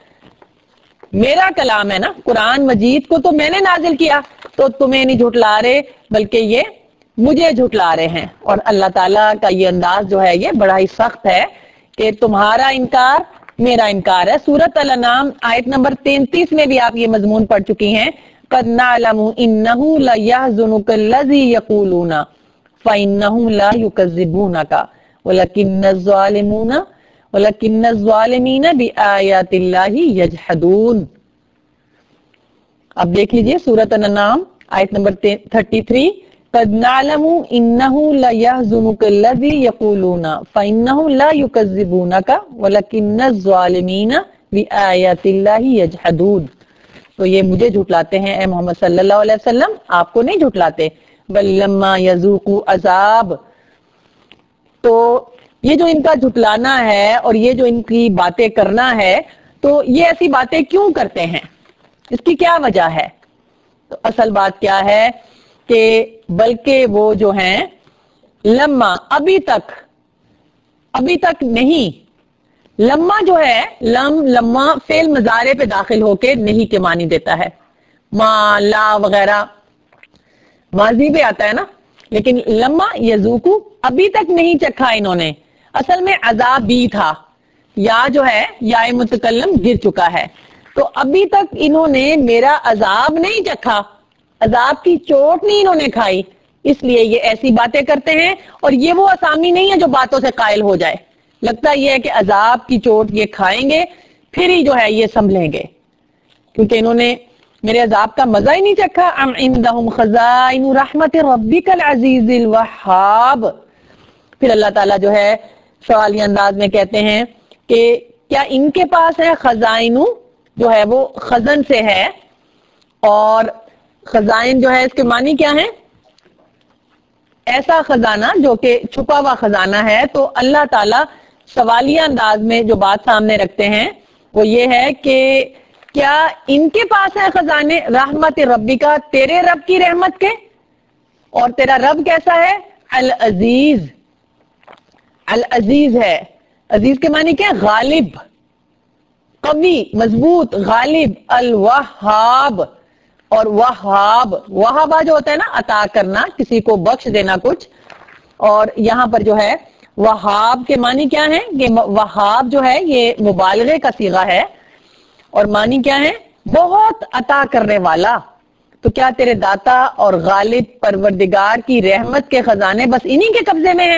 میرا کلام ہے نا، قرآن مجید کو تو میں نے نازل کیا، تو تمہیں نہیں جھٹلا رہے بلکہ یہ مجھے جھٹلا رہے ہیں. اور اللہ تعالیٰ کا یہ انداز جو ہے یہ بڑا ہی سخت ہے کہ تمہارا انکار میرا انکار ہے. سورۃ الانعام آیت نمبر تینتیس میں بھی آپ یہ مضمون پڑھ چکی ہیں. قد نعلم انه ليحزنك الذي يقولون فانهم لا يكذبونك ولكن الظالمون ولكن الظالمين بآيات الله يجحدون. اب دیکھ لیجئے سورۃ الانعام آیت نمبر تینتیس. قد نعلم انه ليحزنك الذي يقولون فانهم لا يكذبونك ولكن الظالمين بآيات الله يجحدون. تو یہ مجھے جھٹلاتے ہیں اے محمد صلی اللہ علیہ وسلم، آپ کو نہیں جھٹلاتے. بل لما یذوقوا عذاب، تو یہ جو ان کا جھٹلانا ہے اور یہ جو ان کی باتیں کرنا ہے، تو یہ ایسی باتیں کیوں کرتے ہیں، اس کی کیا وجہ ہے؟ تو اصل بات کیا ہے کہ بلکہ وہ جو ہیں لما، ابھی تک، ابھی تک نہیں. لما جو ہے، لم لما فعل مضارع پہ داخل ہو کے نہیں کے معنی دیتا ہے. ما، لا وغیرہ ماضی پہ آتا ہے نا، لیکن لما یذوقو، ابھی تک نہیں چکھا انہوں نے. اصل میں عذاب بھی تھا، یا جو ہے یا متکلم گر چکا ہے، تو ابھی تک انہوں نے میرا عذاب نہیں چکھا، عذاب کی چوٹ نہیں انہوں نے کھائی، اس لیے یہ ایسی باتیں کرتے ہیں. اور یہ وہ اسامی نہیں ہے جو باتوں سے قائل ہو جائے، لگتا یہ ہے کہ عذاب کی چوٹ یہ کھائیں گے پھر ہی جو ہے یہ سنبھلیں گے، کیونکہ انہوں نے میرے عذاب کا مزہ ہی نہیں چکھا. ام عندهم خزائن رحمت ربک العزیز الوہاب. پھر اللہ تعالیٰ جو ہے سوالیہ انداز میں کہتے ہیں کہ کیا ان کے پاس ہے خزائن، جو ہے وہ خزن سے ہے، اور خزائن جو ہے اس کے معنی کیا ہے؟ ایسا خزانہ جو کہ چھپا ہوا خزانہ ہے. تو اللہ تعالیٰ سوالیہ انداز میں جو بات سامنے رکھتے ہیں وہ یہ ہے کہ کیا ان کے پاس ہے خزانے رحمت ربی کا، تیرے رب کی رحمت کے؟ اور تیرا رب کیسا ہے؟ العزیز، العزیز ہے. عزیز کے معنی کیا؟ غالب، قوی، مضبوط، غالب. الوہاب، اور وہاب، وہابہ جو ہوتا ہے نا عطا کرنا، کسی کو بخش دینا کچھ، اور یہاں پر جو ہے وہاب کے معنی کیا ہے؟ کہ وہاب جو ہے یہ مبالغے کا صیغہ ہے، اور معنی کیا ہے؟ بہت عطا کرنے والا. تو کیا تیرے داتا اور غالب پروردگار کی رحمت کے خزانے بس انہی کے قبضے میں ہیں؟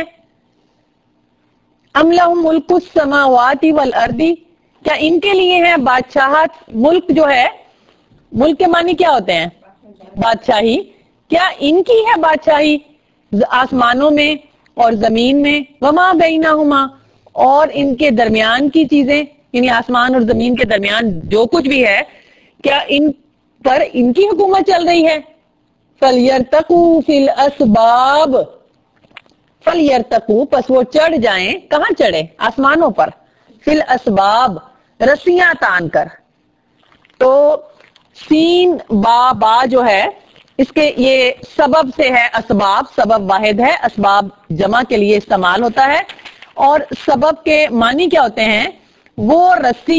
ام لہم ملک السماوات والارض، کیا ان کے لیے ہے بادشاہت؟ ملک جو ہے، ملک کے معنی کیا ہوتے ہیں؟ بادشاہی. کیا ان کی ہے بادشاہی آسمانوں میں اور زمین میں؟ وما بینہما، اور ان کے درمیان کی چیزیں، یعنی آسمان اور زمین کے درمیان جو کچھ بھی ہے، کیا ان پر ان کی حکومت چل رہی ہے؟ فَلْيَرْتَقُوا فِي الْأَسْبَابِ، فَلْيَرْتَقُوا، پس وہ چڑھ جائیں. کہاں چڑھے؟ آسمانوں پر. فِي الْأَسْبَابِ، رسیاں تان کر. تو سین با با جو ہے اس کے یہ سبب سے ہے، اسباب سبب واحد ہے، اسباب جمع کے لیے استعمال ہوتا ہے. اور سبب کے معنی کیا ہوتے ہیں؟ وہ رسی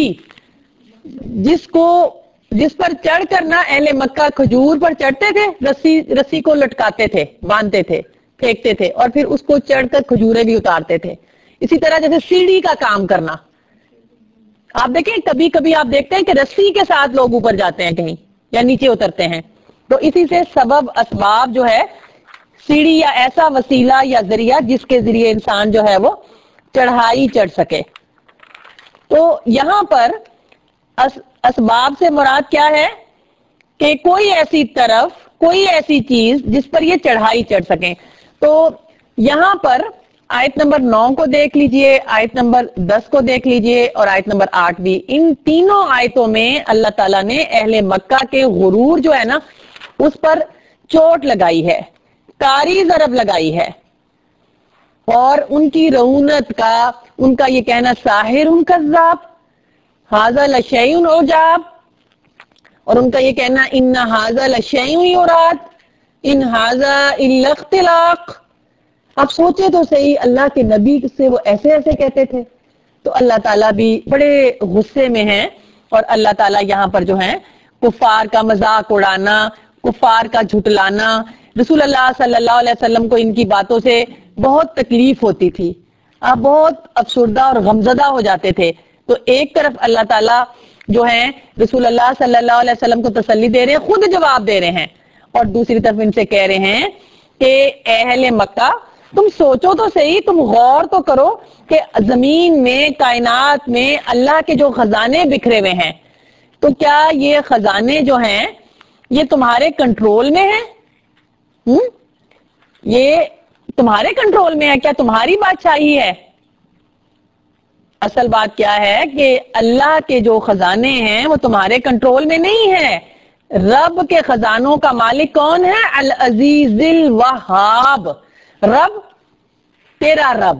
جس کو جس پر چڑھ کر نہ اہل مکہ کھجور پر چڑھتے تھے، رسی رسی کو لٹکاتے تھے، باندھتے تھے، پھینکتے تھے، اور پھر اس کو چڑھ کر کھجوریں بھی اتارتے تھے. اسی طرح جیسے سیڑھی کا کام کرنا، آپ دیکھیں کبھی کبھی آپ دیکھتے ہیں کہ رسی کے ساتھ لوگ اوپر جاتے ہیں کہیں یا نیچے اترتے ہیں. تو اسی سے سبب اسباب جو ہے سیڑھی یا ایسا وسیلہ یا ذریعہ جس کے ذریعے انسان جو ہے وہ چڑھائی چڑھ سکے. تو یہاں پر اسباب سے مراد کیا ہے؟ کہ کوئی ایسی طرف، کوئی ایسی چیز جس پر یہ چڑھائی چڑھ سکیں. تو یہاں پر آیت نمبر نو کو دیکھ لیجئے، آیت نمبر دس کو دیکھ لیجئے، اور آیت نمبر آٹھ بھی. ان تینوں آیتوں میں اللہ تعالیٰ نے اہل مکہ کے غرور جو ہے نا اس پر چوٹ لگائی ہے، کاری ضرب لگائی ہے، اور ان کی رعونت کا، ان کا یہ کہنا ساحر کذاب، ھذا لشیء عجاب، اور ان کا یہ کہنا ان ھذا لشیء یراد ان ھذا الا اختلاق. آپ سوچے تو صحیح، اللہ کے نبی سے وہ ایسے ایسے کہتے تھے. تو اللہ تعالیٰ بھی بڑے غصے میں ہیں، اور اللہ تعالیٰ یہاں پر جو ہے کفار کا مذاق اڑانا، کفار کا جھٹلانا. رسول اللہ صلی اللہ علیہ وسلم کو ان کی باتوں سے بہت تکلیف ہوتی تھی، آپ بہت افسردہ اور غمزدہ ہو جاتے تھے. تو ایک طرف اللہ تعالیٰ جو ہیں رسول اللہ صلی اللہ علیہ وسلم کو تسلی دے رہے ہیں، خود جواب دے رہے ہیں، اور دوسری طرف ان سے کہہ رہے ہیں کہ اے اہل مکہ تم سوچو تو صحیح، تم غور تو کرو کہ زمین میں، کائنات میں اللہ کے جو خزانے بکھرے ہوئے ہیں، تو کیا یہ خزانے جو ہیں یہ تمہارے کنٹرول میں ہیں؟ ہم؟ یہ تمہارے کنٹرول میں ہے کیا؟ تمہاری بادشاہی ہے؟ اصل بات کیا ہے کہ اللہ کے جو خزانے ہیں وہ تمہارے کنٹرول میں نہیں ہے. رب کے خزانوں کا مالک کون ہے؟ العزیز الوہاب. رب تیرا رب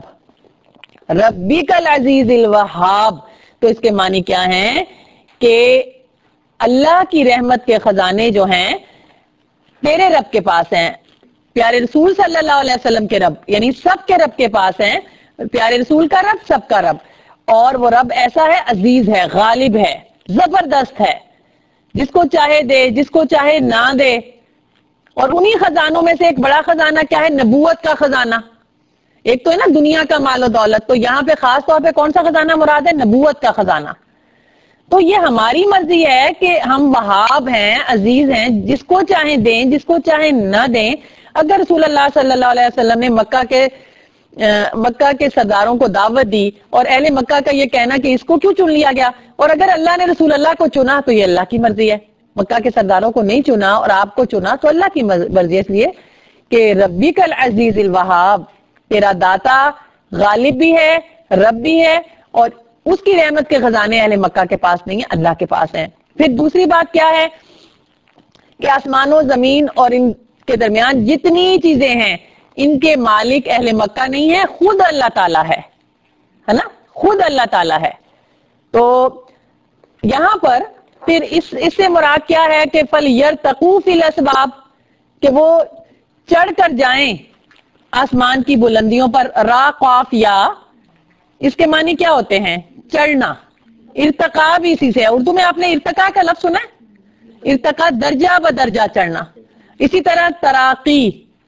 ربک العزیز الوہاب. تو اس کے معنی کیا ہیں کہ اللہ کی رحمت کے خزانے جو ہیں تیرے رب کے پاس ہیں. پیارے رسول صلی اللہ علیہ وسلم کے رب یعنی سب کے رب کے پاس ہیں. پیارے رسول کا رب سب کا رب, اور وہ رب ایسا ہے, عزیز ہے, غالب ہے, زبردست ہے, جس کو چاہے دے, جس کو چاہے نہ دے. اور انہی خزانوں میں سے ایک بڑا خزانہ کیا ہے؟ نبوت کا خزانہ. ایک تو ہے نا دنیا کا مال و دولت, تو یہاں پہ خاص طور پہ کون سا خزانہ مراد ہے؟ نبوت کا خزانہ. تو یہ ہماری مرضی ہے کہ ہم وہاب ہیں, عزیز ہیں, جس کو چاہیں دیں, جس کو چاہیں نہ دیں. اگر رسول اللہ صلی اللہ علیہ وسلم نے مکہ کے مکہ کے سرداروں کو دعوت دی اور اہل مکہ کا یہ کہنا کہ اس کو کیوں چن لیا گیا, اور اگر اللہ نے رسول اللہ کو چنا تو یہ اللہ کی مرضی ہے. مکہ کے سرداروں کو نہیں چنا اور آپ کو چنا تو اللہ کی مرضی ہے. اس لیے کہ ربک العزیز الوہاب, تیرا داتا غالب بھی ہے, رب بھی ہے, اور اس کی رحمت کے خزانے اہل مکہ کے پاس نہیں ہیں, اللہ کے پاس ہیں. پھر دوسری بات کیا ہے کہ آسمان و زمین اور ان کے درمیان جتنی چیزیں ہیں ان کے مالک اہل مکہ نہیں ہے, خود اللہ تعالیٰ ہے, ہے نا, خود اللہ تعالیٰ ہے. تو یہاں پر پھر اس اس سے مراد کیا ہے کہ فَلْيَرْتَقُوا فِي الْأَسْبَابِ, کہ وہ چڑھ کر جائیں آسمان کی بلندیوں پر. را قاف یا, اس کے معنی کیا ہوتے ہیں؟ چڑھنا. ارتقا بھی اسی سے ہے. اردو میں آپ نے ارتقا کا لفظ سنا ہے؟ ارتقا درجہ بدرجہ چڑھنا. اسی طرح تراقی,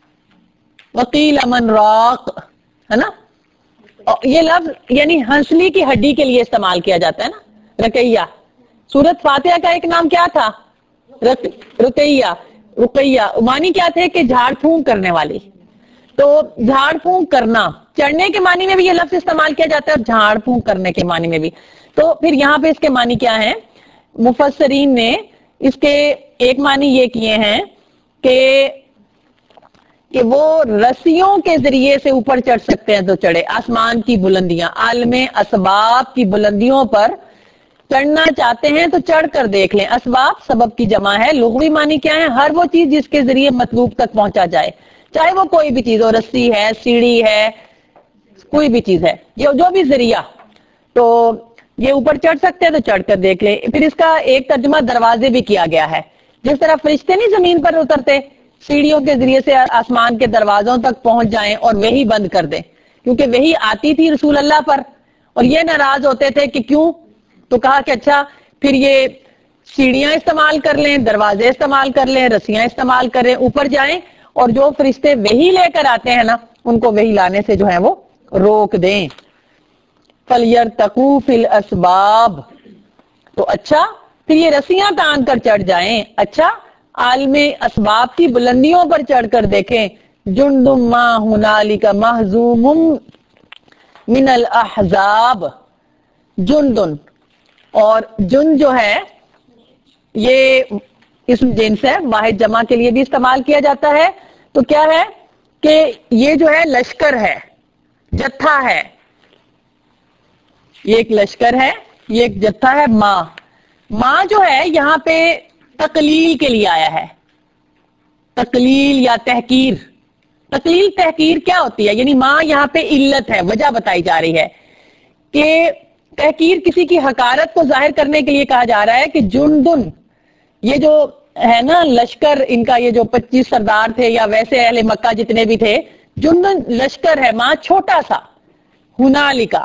وقیل من راق, ہے نا, یہ لفظ یعنی ہنسلی کی ہڈی کے لیے استعمال کیا جاتا ہے نا. رقیہ, سورۃ فاتحہ کا ایک نام کیا تھا؟ رقیہ. رقیہ معنی کیا تھے؟ کہ جھاڑ پھونک کرنے والی. تو جھاڑ پھونک کرنا, چڑھنے کے معنی میں بھی یہ لفظ استعمال کیا جاتا ہے اور جھاڑ پھونک کرنے کے معنی میں بھی. تو پھر یہاں پہ اس کے معنی کیا ہیں؟ مفسرین نے اس کے ایک معنی یہ کیے ہیں کہ کہ وہ رسیوں کے ذریعے سے اوپر چڑھ سکتے ہیں تو چڑھے. آسمان کی بلندیاں, عالم اسباب کی بلندیوں پر چڑھنا چاہتے ہیں تو چڑھ کر دیکھ لیں. اسباب سبب کی جمع ہے. لغوی معنی کیا ہے؟ ہر وہ چیز جس کے ذریعے مطلوب تک پہنچا جائے, چاہے وہ کوئی بھی چیز ہو, رسی ہے, سیڑھی ہے, کوئی بھی چیز ہے, یہ جو بھی ذریعہ. تو یہ اوپر چڑھ سکتے ہیں تو چڑھ کر دیکھ لیں. پھر اس کا ایک ترجمہ دروازے بھی کیا گیا ہے. جس طرح فرشتے نہیں زمین پر اترتے, سیڑھیوں کے ذریعے سے آسمان کے دروازوں تک پہنچ جائیں اور وہی بند کر دیں, کیونکہ وہی آتی تھی رسول اللہ پر اور یہ ناراض ہوتے تھے کہ کیوں. تو کہا کہ اچھا پھر یہ سیڑھیاں استعمال کر لیں, دروازے استعمال کر لیں, رسیاں استعمال کریں, اوپر جائیں, اور جو فرشتے وہی لے کر آتے ہیں نا ان کو وہی لانے سے جو ہے وہ روک دیں. فَلْيَرْتَقُوا فِي الْأَسْبَابِ, تو اچھا پھر یہ رسیاں تان کر چڑھ جائیں. اچھا عالم اسباب کی بلندیوں پر چڑھ کر دیکھیں. جُنْدٌ مَّا هُنَالِكَ مَهْزُومٌ مِّنَ الْأَحْزَابِ. جُنْدٌ, اور جن جو ہے یہ اسم جنس ہے, واحد جمع کے لیے بھی استعمال کیا جاتا ہے. تو کیا ہے کہ یہ جو ہے لشکر ہے, جتھا ہے, یہ ایک لشکر ہے, یہ ایک جتھا ہے. ماں ماں جو ہے یہاں پہ تقلیل کے لیے آیا ہے. تقلیل یا تحقیر. تقلیل تحقیر کیا ہوتی ہے؟ یعنی ماں یہاں پہ علت ہے, وجہ بتائی جا رہی ہے کہ تحقیر کسی کی حقارت کو ظاہر کرنے کے لیے کہا جا رہا ہے کہ جندن, یہ جو ہے نا لشکر, ان کا یہ جو پچیس سردار تھے یا ویسے اہل مکہ جتنے بھی تھے, جندن لشکر ہے, ماں چھوٹا سا. ہنالکا,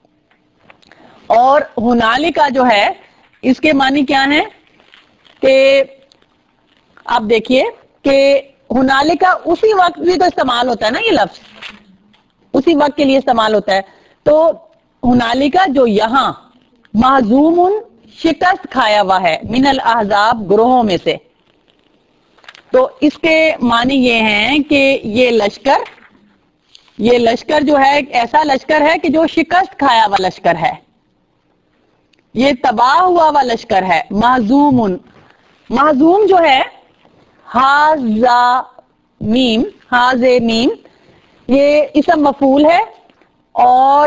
اور ہنالکا جو ہے اس کے معنی کیا ہیں کہ آپ دیکھیے کہ ہنالکا اسی وقت بھی تو استعمال ہوتا ہے نا, یہ لفظ اسی وقت کے لیے استعمال ہوتا ہے. تو ہنالکا جو یہاں, مہزوم شکست کھایا ہوا ہے, من الاحزاب گروہوں میں سے. تو اس کے معنی یہ ہیں کہ یہ لشکر یہ لشکر جو ہے ایک ایسا لشکر ہے کہ جو شکست کھایا ہوا لشکر ہے, یہ تباہ ہوا ہوا لشکر ہے. مہزوم, مہزوم جو ہے حاضہ میم، حاض میم، یہ اسم مفعول ہے اور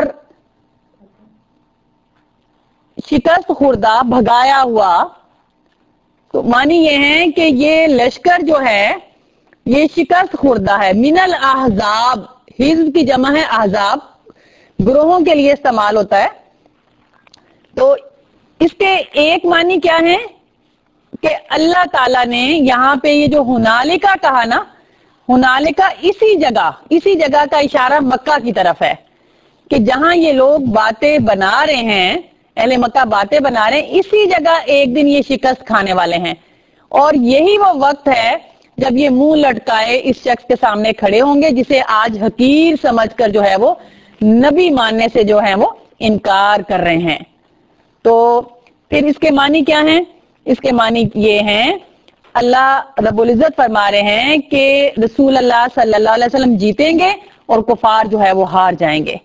شکست خوردہ، بھگایا ہوا. تو معنی یہ ہے کہ یہ لشکر جو ہے یہ شکست خوردہ ہے. من الاحزاب، حزب کی جمع ہے احزاب، گروہوں کے لیے استعمال ہوتا ہے. تو اس کے ایک معنی کیا ہے کہ اللہ تعالیٰ نے یہاں پہ یہ جو ہنالکا کہا نا، ہنالکا اسی جگہ، اسی جگہ کا اشارہ مکہ کی طرف ہے کہ جہاں یہ لوگ باتیں بنا رہے ہیں، اہل مکہ باتیں بنا رہے ہیں، اسی جگہ ایک دن یہ شکست کھانے والے ہیں. اور یہی وہ وقت ہے جب یہ منہ لٹکائے اس شخص کے سامنے کھڑے ہوں گے جسے آج حقیر سمجھ کر جو ہے وہ نبی ماننے سے جو ہے وہ انکار کر رہے ہیں. تو پھر اس کے معنی کیا ہیں؟ اس کے معنی یہ ہیں، اللہ رب العزت فرما رہے ہیں کہ رسول اللہ صلی اللہ علیہ وسلم جیتیں گے اور کفار جو ہے وہ ہار جائیں گے.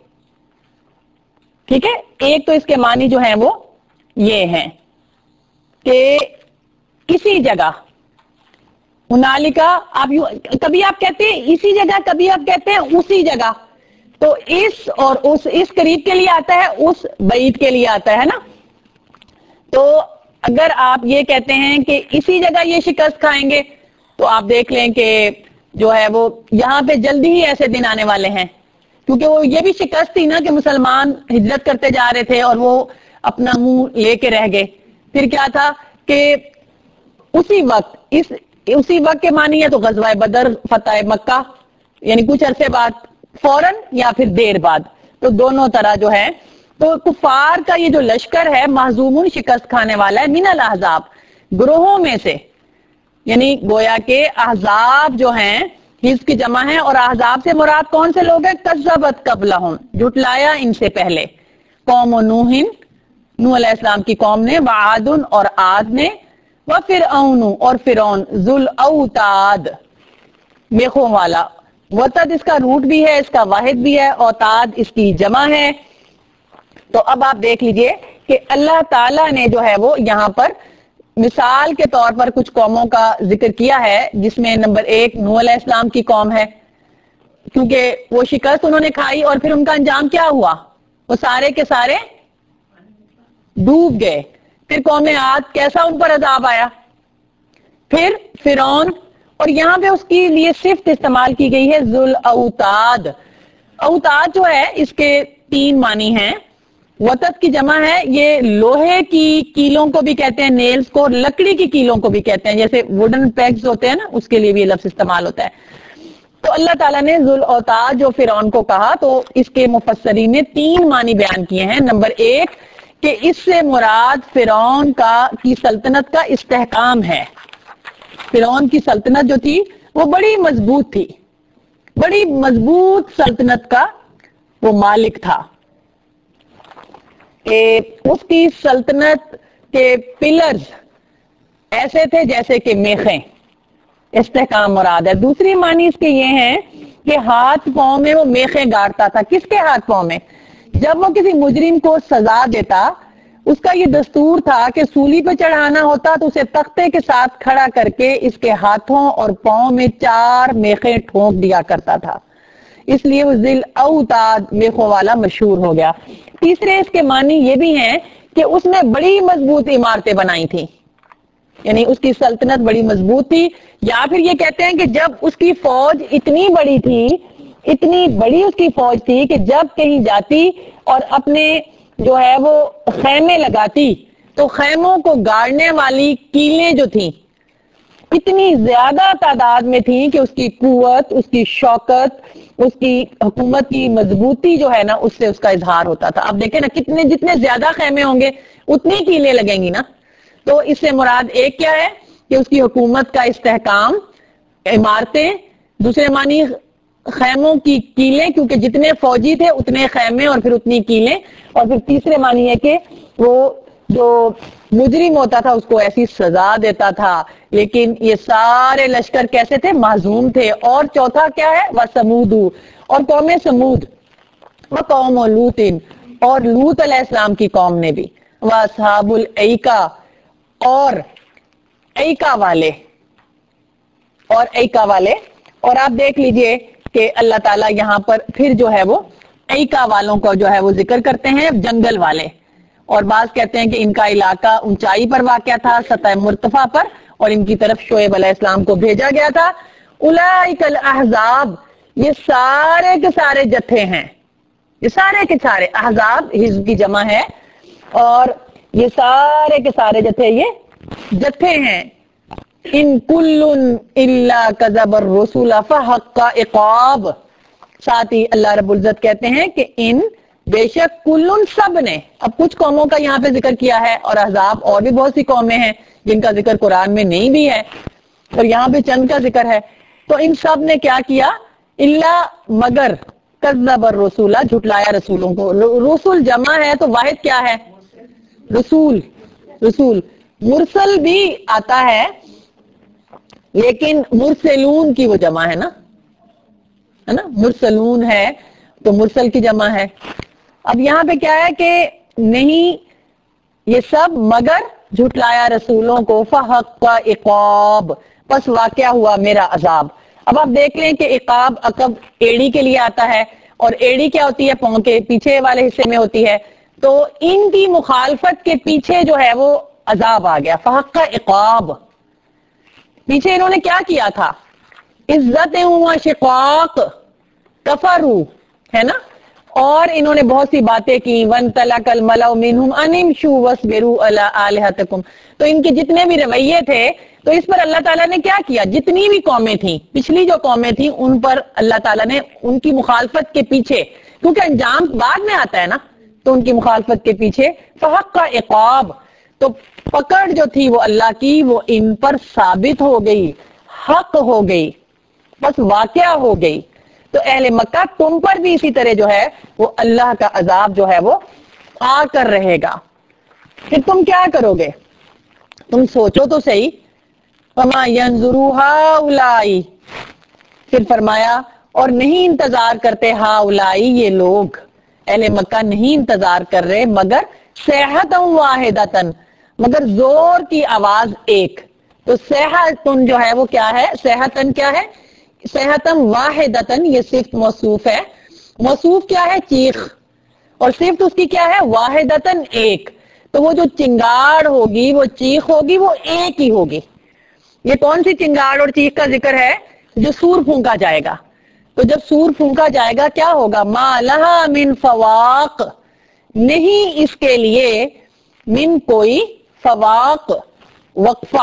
ٹھیک ہے، ایک تو اس کے معنی جو ہیں وہ یہ ہیں کہ کسی جگہ، ہنالکا، آپ یوں کبھی آپ کہتے ہیں اسی جگہ، کبھی آپ کہتے ہیں اسی جگہ. تو اس اور اس، اس قریب کے لیے آتا ہے، اس بعید کے لیے آتا ہے نا. تو اگر آپ یہ کہتے ہیں کہ اسی جگہ یہ شکست کھائیں گے تو آپ دیکھ لیں کہ جو ہے وہ یہاں پہ جلدی ہی ایسے دن آنے والے ہیں. کیونکہ وہ یہ بھی شکست تھی نا کہ مسلمان ہجرت کرتے جا رہے تھے اور وہ اپنا منہ لے کے رہ گئے. پھر کیا تھا کہ اسی وقت، اس اسی وقت کے معنی ہے تو غزوہ بدر، فتح مکہ، یعنی کچھ عرصے بعد، فوراً یا پھر دیر بعد. تو دونوں طرح جو ہے. تو کفار کا یہ جو لشکر ہے محزومون، شکست کھانے والا ہے، من الاحزاب، گروہوں میں سے. یعنی گویا کہ احزاب جو ہیں حزب کی جمع ہے، اور احزاب سے مراد کون سے لوگ ہیں؟ کذبت قبلہم، جھٹلایا ان سے پہلے. قوم نوح، نوح علیہ السلام کی قوم نے، وعاد اور عاد نے، وفرعون اور فرعون، ذو الاوتاد، میخوں والا. وتد اس کا روٹ بھی ہے، اس کا واحد بھی ہے، اوتاد اس کی جمع ہے. تو اب آپ دیکھ لیجئے کہ اللہ تعالیٰ نے جو ہے وہ یہاں پر مثال کے طور پر کچھ قوموں کا ذکر کیا ہے، جس میں نمبر ایک نوح علیہ السلام کی قوم ہے، کیونکہ وہ شکست انہوں نے کھائی اور پھر ان کا انجام کیا ہوا؟ وہ سارے کے سارے ڈوب گئے. پھر قوم عاد، کیسا ان پر عذاب آیا. پھر فرعون، اور یہاں پہ اس کے لیے صفت استعمال کی گئی ہے ذو الاوتاد. اوتاد جو ہے اس کے تین معنی ہیں. وتد کی جمع ہے، یہ لوہے کی کیلوں کو بھی کہتے ہیں، نیلز کو، لکڑی کی کیلوں کو بھی کہتے ہیں، جیسے ووڈن پیگز ہوتے ہیں نا، اس کے لیے بھی یہ لفظ استعمال ہوتا ہے. تو اللہ تعالیٰ نے ذو الاوتاد جو فرعون کو کہا، تو اس کے مفسرین نے تین معنی بیان کیے ہیں. نمبر ایک کہ اس سے مراد فرعون کا کی سلطنت کا استحکام ہے. فرعون کی سلطنت جو تھی وہ بڑی مضبوط تھی، بڑی مضبوط سلطنت کا وہ مالک تھا. کہ اس کی سلطنت کے پلرز ایسے تھے جیسے کہ میخیں، استحکام مراد ہے. دوسری معنی اس کے یہ ہیں کہ ہاتھ پاؤں میں وہ میخیں گاڑتا تھا. کس کے ہاتھ پاؤں میں؟ جب وہ کسی مجرم کو سزا دیتا، اس کا یہ دستور تھا کہ سولی پہ چڑھانا ہوتا تو اسے تختے کے ساتھ کھڑا کر کے اس کے ہاتھوں اور پاؤں میں چار میخیں ٹھونک دیا کرتا تھا. اس لیے وہ ذل اوتاد، میخوں والا، مشہور ہو گیا. تیسرے اس کے معنی یہ بھی ہیں کہ اس نے بڑی مضبوط عمارتیں بنائی تھیں، یعنی اس کی سلطنت بڑی مضبوط تھی. یا پھر یہ کہتے ہیں کہ جب اس کی فوج اتنی بڑی تھی، اتنی بڑی اس کی فوج تھی کہ جب کہیں جاتی اور اپنے جو ہے وہ خیمے لگاتی تو خیموں کو گاڑنے والی کیلیں جو تھیں اتنی زیادہ تعداد میں تھیں کہ اس کی قوت، اس کی شوکت، اس کی حکومت کی مضبوطی جو ہے نا، اس سے اس کا اظہار ہوتا تھا. اب دیکھیں نا، کتنے جتنے زیادہ خیمے ہوں گے اتنی کیلیں لگیں گی نا. تو اس سے مراد ایک کیا ہے کہ اس کی حکومت کا استحکام، عمارتیں. دوسرے معنی خیموں کی کیلیں، کیونکہ جتنے فوجی تھے اتنے خیمے اور پھر اتنی کیلیں. اور پھر تیسرے معنی ہے کہ وہ جو مجرم ہوتا تھا اس کو ایسی سزا دیتا تھا. لیکن یہ سارے لشکر کیسے تھے؟ معزوم تھے. اور چوتھا کیا ہے؟ وَسَمُودُ، اور قوم سمود، وَقَوْمُ لُوطٍ، اور لوط علیہ السلام کی قوم نے بھی، وَأَصْحَابُ الْأَيْكَةِ، اور ایکا والے، اور ایکا والے اور آپ دیکھ لیجئے کہ اللہ تعالیٰ یہاں پر پھر جو ہے وہ ایکا والوں کو جو ہے وہ ذکر کرتے ہیں، جنگل والے، اور بعض کہتے ہیں کہ ان کا علاقہ اونچائی پر واقع تھا، سطح مرتفع پر، اور ان کی طرف شعیب علیہ السلام کو بھیجا گیا تھا۔ اولئک الاحزاب، یہ سارے کے سارے جتھے ہیں، یہ سارے کے سارے احزاب حزب کی جمع ہے، اور یہ سارے کے سارے جتھے یہ جتھے ہیں۔ ان کل الا کذب الرسول فحق عقاب، ساتھ ہی اللہ رب العزت کہتے ہیں کہ ان بے شک کلن سب نے، اب کچھ قوموں کا یہاں پہ ذکر کیا ہے، اور احزاب اور بھی بہت سی قومیں ہیں جن کا ذکر قرآن میں نہیں بھی ہے، اور یہاں پہ چند کا ذکر ہے، تو ان سب نے کیا کیا؟ اللہ مگر کذب الرسول، جھٹلایا رسولوں کو۔ رسول جمع ہے تو واحد کیا ہے؟ رسول، رسول مرسل بھی آتا ہے لیکن مرسلون کی وہ جمع ہے نا، ہے نا، مرسلون ہے تو مرسل کی جمع ہے۔ اب یہاں پہ کیا ہے کہ نہیں، یہ سب مگر جھٹلایا رسولوں کو، فحق عقاب، پس واقع ہوا میرا عذاب۔ اب آپ دیکھ لیں کہ عقاب عقب ایڑی کے لیے آتا ہے، اور ایڑی کیا ہوتی ہے؟ پاؤں کے پیچھے والے حصے میں ہوتی ہے، تو ان کی مخالفت کے پیچھے جو ہے وہ عذاب آ گیا، فحق عقاب۔ پیچھے انہوں نے کیا کیا تھا؟ عزت و شقاق، کفرو، ہے نا، اور انہوں نے بہت سی باتیں کی، وَانْطَلَقَ الْمَلَأُ مِنْهُمْ أَنِ امْشُوا وَاصْبِرُوا عَلَىٰ آلِهَتِكُمْ، تو ان کے جتنے بھی رویے تھے تو اس پر اللہ تعالیٰ نے کیا کیا؟ جتنی بھی قومیں تھیں، پچھلی جو قومیں تھیں، ان پر اللہ تعالیٰ نے ان کی مخالفت کے پیچھے، کیونکہ انجام بعد میں آتا ہے نا، تو ان کی مخالفت کے پیچھے فحق عقاب، تو پکڑ جو تھی وہ اللہ کی، وہ ان پر ثابت ہو گئی، حق ہو گئی، بس واقعہ ہو گئی۔ تو اہل مکہ تم پر بھی اسی طرح جو ہے وہ اللہ کا عذاب جو ہے وہ آ کر رہے گا، پھر تم کیا کرو گے؟ تم سوچو تو صحیح۔ فما ينظروا هؤلاء، پھر فرمایا اور نہیں انتظار کرتے ہؤلاء، یہ لوگ اہل مکہ نہیں انتظار کر رہے مگر صیحۃ واحدۃ، مگر زور کی آواز ایک۔ تو صیحۃ جو ہے وہ کیا ہے؟ صیحۃ کیا ہے؟ صیحۃ واحدۃ، یہ صفت موصوف ہے، موصوف کیا ہے؟ چیخ، اور صفت اس کی کیا ہے؟ واحدۃ، ایک، تو وہ جو چنگاڑ ہوگی، وہ چیخ ہوگی، وہ ایک ہی ہوگی۔ یہ کون سی چنگاڑ اور چیخ کا ذکر ہے؟ جو سور پھونکا جائے گا، تو جب سور پھونکا جائے گا کیا ہوگا؟ ما لہا من فواق، نہیں اس کے لیے من کوئی فواق، وقفہ۔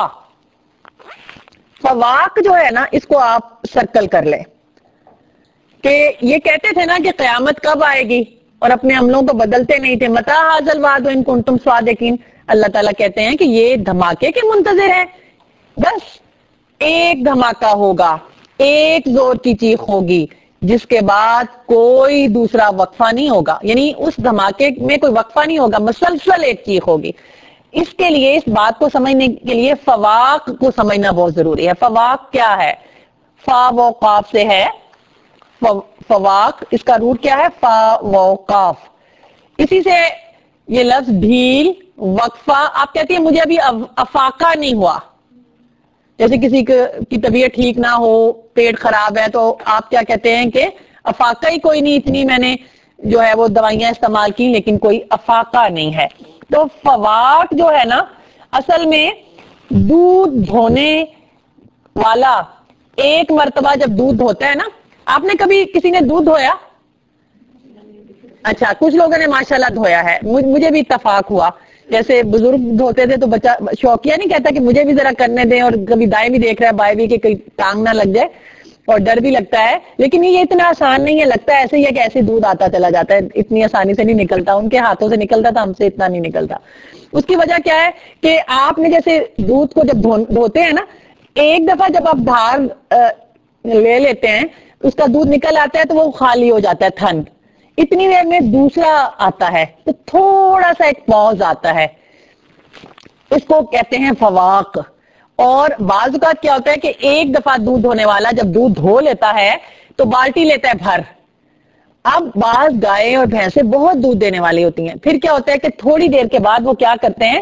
فواق جو ہے نا، اس کو آپ سرکل کر لیں کہ یہ کہتے تھے نا کہ قیامت کب آئے گی، اور اپنے عملوں کو بدلتے نہیں تھے، متی ھذا الوعد ان کنتم صادقین۔ اللہ تعالیٰ کہتے ہیں کہ یہ دھماکے کے منتظر ہیں، بس ایک دھماکہ ہوگا، ایک زور کی چیخ ہوگی، جس کے بعد کوئی دوسرا وقفہ نہیں ہوگا، یعنی اس دھماکے میں کوئی وقفہ نہیں ہوگا، مسلسل ایک چیخ ہوگی۔ اس کے لیے، اس بات کو سمجھنے کے لیے فواق کو سمجھنا بہت ضروری ہے۔ فواق کیا ہے؟ فا و قاف سے ہے، فواق، اس کا روٹ کیا ہے؟ فا و قاف، اسی سے یہ لفظ ڈھیل، وقفہ۔ آپ کہتی ہیں مجھے ابھی افاقہ نہیں ہوا، جیسے کسی کی طبیعت ٹھیک نہ ہو، پیٹ خراب ہے، تو آپ کیا کہتے ہیں کہ افاقہ ہی کوئی نہیں، اتنی میں نے جو ہے وہ دوائیاں استعمال کی لیکن کوئی افاقہ نہیں ہے۔ تو فواق جو ہے نا، اصل میں دودھ دھونے والا ایک مرتبہ جب دودھ دھوتا ہے نا، آپ نے کبھی کسی نے دودھ دھویا؟ اچھا، کچھ لوگوں نے ماشاءاللہ دھویا ہے، مجھے بھی اتفاق ہوا، جیسے بزرگ دھوتے تھے تو بچہ شوقیہ نہیں کہتا کہ مجھے بھی ذرا کرنے دیں، اور کبھی دائیں بھی دیکھ رہا ہے بائیں بھی کہ کہیں ٹانگ نہ لگ جائے، اور ڈر بھی لگتا ہے، لیکن یہ اتنا آسان نہیں ہے، لگتا ہے ایسے ہی ہے کہ ایسے دودھ آتا چلا جاتا ہے، اتنی آسانی سے نہیں نکلتا، ان کے ہاتھوں سے نکلتا تھا، ہم سے اتنا نہیں نکلتا۔ اس کی وجہ کیا ہے کہ آپ نے جیسے دودھ کو جب دھوتے ہیں نا، ایک دفعہ جب آپ دھار لے لیتے ہیں، اس کا دودھ نکل آتا ہے تو وہ خالی ہو جاتا ہے تھن، اتنی دیر میں دوسرا آتا ہے تو تھوڑا سا ایک پاز آتا ہے، اس کو کہتے ہیں فواق۔ اور بعض اوقات کیا ہوتا ہے کہ ایک دفعہ دودھ دھونے والا جب دودھ دھو لیتا ہے تو بالٹی لیتا ہے بھر۔ اب بعض گائے اور بھینسیں بہت دودھ دینے والی ہوتی ہیں، پھر کیا ہوتا ہے کہ تھوڑی دیر کے بعد وہ کیا کرتے ہیں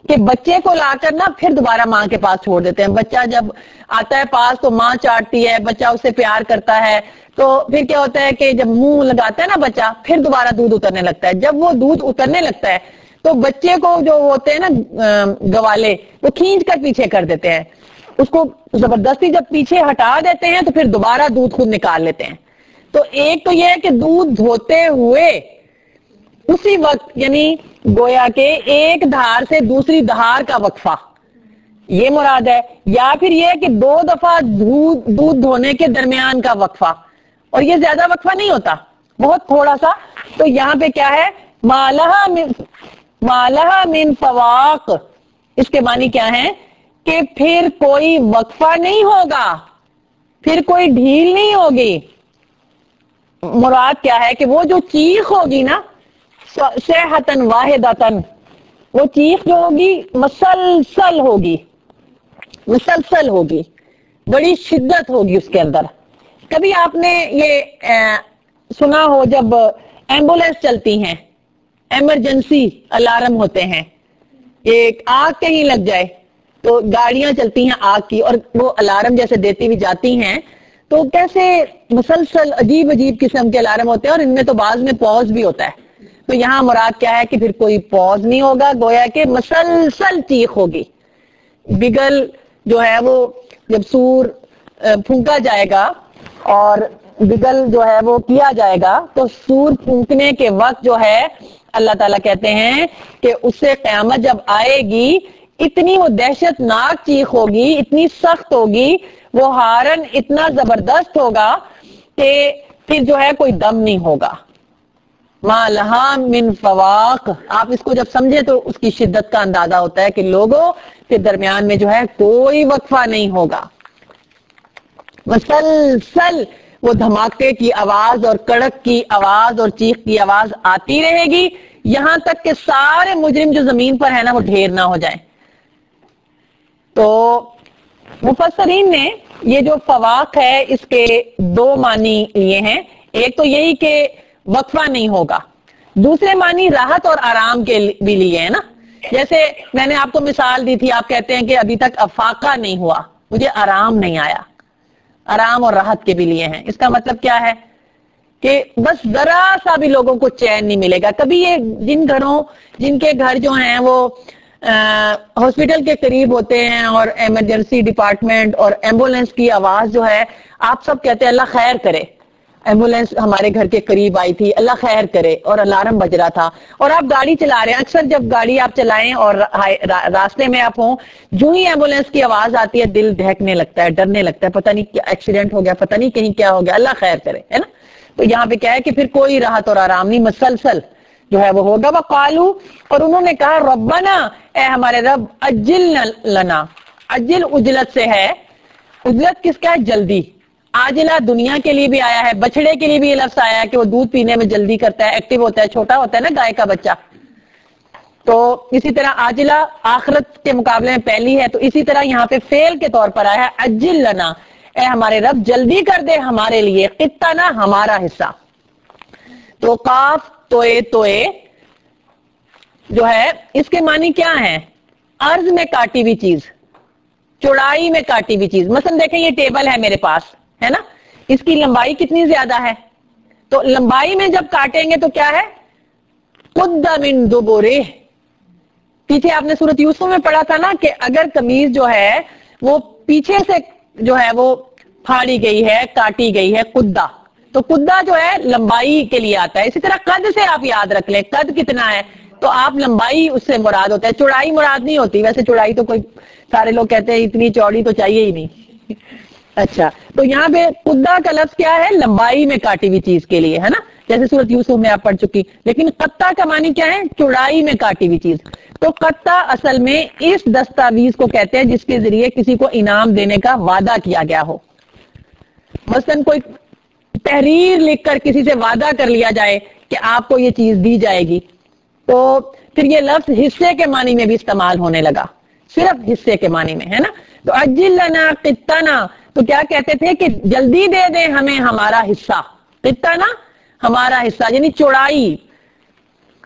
کہ بچے کو لا کر نا پھر دوبارہ ماں کے پاس چھوڑ دیتے ہیں. بچہ جب آتا ہے پاس تو ماں چاٹتی ہے, بچہ اسے پیار کرتا ہے, تو پھر کیا ہوتا ہے کہ جب منہ لگاتا ہے نا بچہ, پھر دوبارہ دودھ اترنے لگتا ہے. جب وہ دودھ اترنے لگتا ہے تو بچے کو جو ہوتے ہیں نا گوالے, وہ کھینچ کر پیچھے کر دیتے ہیں, اس کو زبردستی جب پیچھے ہٹا دیتے ہیں تو پھر دوبارہ دودھ خود نکال لیتے ہیں. تو ایک تو یہ ہے کہ دودھ دھوتے ہوئے اسی وقت, یعنی گویا کہ ایک دھار سے دوسری دھار کا وقفہ, یہ مراد ہے. یا پھر یہ کہ دو دفعہ دودھ دودھ دھونے کے درمیان کا وقفہ, اور یہ زیادہ وقفہ نہیں ہوتا, بہت تھوڑا سا. تو یہاں پہ کیا ہے, مالہا من مالہا من فواق, اس کے معنی کیا ہے کہ پھر کوئی وقفہ نہیں ہوگا, پھر کوئی ڈھیل نہیں ہوگی. مراد کیا ہے کہ وہ جو چیخ ہوگی نا, صیحتن واحدتن, وہ چیخ جو ہوگی مسلسل ہوگی, مسلسل ہوگی, بڑی شدت ہوگی اس کے اندر. کبھی آپ نے یہ سنا ہو جب ایمبولینس چلتی ہیں, ایمرجنسی الارم ہوتے ہیں, ایک آگ کہیں لگ جائے تو گاڑیاں چلتی ہیں آگ کی, اور وہ الارم جیسے دیتی ہوئی جاتی ہیں, تو کیسے مسلسل عجیب عجیب قسم کے الارم ہوتے ہیں, اور ان میں تو بعض میں پوز بھی ہوتا ہے. تو یہاں مراد کیا ہے کہ پھر کوئی پوز نہیں ہوگا, گویا کہ مسلسل چیخ ہوگی. بگل جو ہے وہ جب سور پھونکا جائے گا اور بگل جو ہے وہ کیا جائے گا, تو سور پھونکنے کے وقت جو ہے اللہ تعالیٰ کہتے ہیں کہ اس سے قیامت جب آئے گی, اتنی وہ دہشت ناک چیخ ہوگی, اتنی سخت ہوگی, وہ ہارن اتنا زبردست ہوگا کہ پھر جو ہے کوئی دم نہیں ہوگا. ما لہا من فواق, آپ اس کو جب سمجھے تو اس کی شدت کا اندازہ ہوتا ہے کہ لوگوں کے درمیان میں جو ہے کوئی وقفہ نہیں ہوگا. مسلسل وہ دھماکے کی آواز اور کڑک کی آواز اور چیخ کی آواز آتی رہے گی, یہاں تک کہ سارے مجرم جو زمین پر ہے نا وہ ڈھیر نہ ہو جائیں. تو مفسرین نے یہ جو فواق ہے اس کے دو معنی لیے ہیں. ایک تو یہی کہ وقفہ نہیں ہوگا, دوسرے معنی راحت اور آرام کے بھی لیے ہیں نا. جیسے میں نے آپ کو مثال دی تھی, آپ کہتے ہیں کہ ابھی تک افاقہ نہیں ہوا, مجھے آرام نہیں آیا. آرام اور راحت کے بھی لیے ہیں. اس کا مطلب کیا ہے کہ بس ذرا سا بھی لوگوں کو چین نہیں ملے گا. کبھی یہ جن گھروں جن کے گھر جو ہیں وہ ہاسپٹل کے قریب ہوتے ہیں اور ایمرجنسی ڈپارٹمنٹ اور ایمبولینس کی آواز جو ہے, آپ سب کہتے ہیں اللہ خیر کرے, ایمبولینس ہمارے گھر کے قریب آئی تھی, اللہ خیر کرے, اور الارم بج رہا تھا, اور آپ گاڑی چلا رہے ہیں. اکثر جب گاڑی آپ چلائیں اور راستے میں آپ ہوں, جو ہی ایمبولینس کی آواز آتی ہے دل دہکنے لگتا ہے, ڈرنے لگتا ہے, پتہ نہیں کیا ایکسیڈنٹ ہو گیا, پتہ نہیں کہیں کیا ہو گیا, اللہ خیر کرے, ہے نا. تو یہاں پہ کیا ہے کہ پھر کوئی راحت اور آرام نہیں, مسلسل جو ہے وہ ہوگا. وقالو, اور انہوں نے کہا ربنا, اے ہمارے رب, اجل لنا, اجل اجلت سے ہے, اجلت کس کا ہے, جلدی. آجلہ دنیا کے لیے بھی آیا ہے, بچڑے کے لیے بھی یہ لفظ آیا ہے کہ وہ دودھ پینے میں جلدی کرتا ہے, ایکٹیو ہوتا ہے, چھوٹا ہوتا ہے نا گائے کا بچہ. تو اسی طرح آجلہ آخرت کے مقابلے میں پہلی ہے, تو اسی طرح یہاں پہ فعل کے طور پر آیا ہے اجل لنا, اے ہمارے رب جلدی کر دے ہمارے لیے, قطنا ہمارا حصہ. تو قاف توئے توئے جو ہے اس کے معنی کیا ہے, عرض میں کاٹی ہوئی چیز, چوڑائی میں کاٹی ہوئی چیز. مثلا دیکھیں یہ ٹیبل ہے میرے پاس, ہے نا, اس کی لمبائی کتنی زیادہ ہے, تو لمبائی میں جب کاٹیں گے تو کیا ہے, قد من دبرہ. پیچھے آپ نے سورۃ یوسف میں پڑھا تھا نا کہ اگر قمیض جو ہے وہ پیچھے سے جو ہے وہ پھاڑی گئی ہے, کاٹی گئی ہے, قدہ, تو قدہ جو ہے لمبائی کے لیے آتا ہے. اسی طرح قد سے آپ یاد رکھ لیں, قد کتنا ہے, تو آپ لمبائی اس سے مراد ہوتا ہے, چوڑائی مراد نہیں ہوتی. ویسے چوڑائی تو کوئی, سارے لوگ کہتے ہیں اتنی چوڑی تو چاہیے ہی نہیں. اچھا, تو یہاں پہ قدہ کا لفظ کیا ہے, لمبائی میں کاٹی ہوئی چیز کے لیے, ہے نا, جیسے سورۃ یوسف میں آپ پڑھ چکی. لیکن قطع کا معنی کیا ہے, چوڑائی میں کاٹی ہوئی چیز. تو قطع اصل میں اس دستاویز کو کہتے ہیں جس کے ذریعے کسی کو انعام دینے کا وعدہ کیا گیا ہو. مثلا کوئی تحریر لکھ کر کسی سے وعدہ کر لیا جائے کہ آپ کو یہ چیز دی جائے گی, تو پھر یہ لفظ حصے کے معنی میں بھی استعمال ہونے لگا, صرف حصے کے معنی میں, ہے نا. تو اجل لنا قطنا, تو کیا کہتے تھے کہ جلدی دے دیں ہمیں ہمارا حصہ, قطنا ہمارا حصہ, یعنی چوڑائی.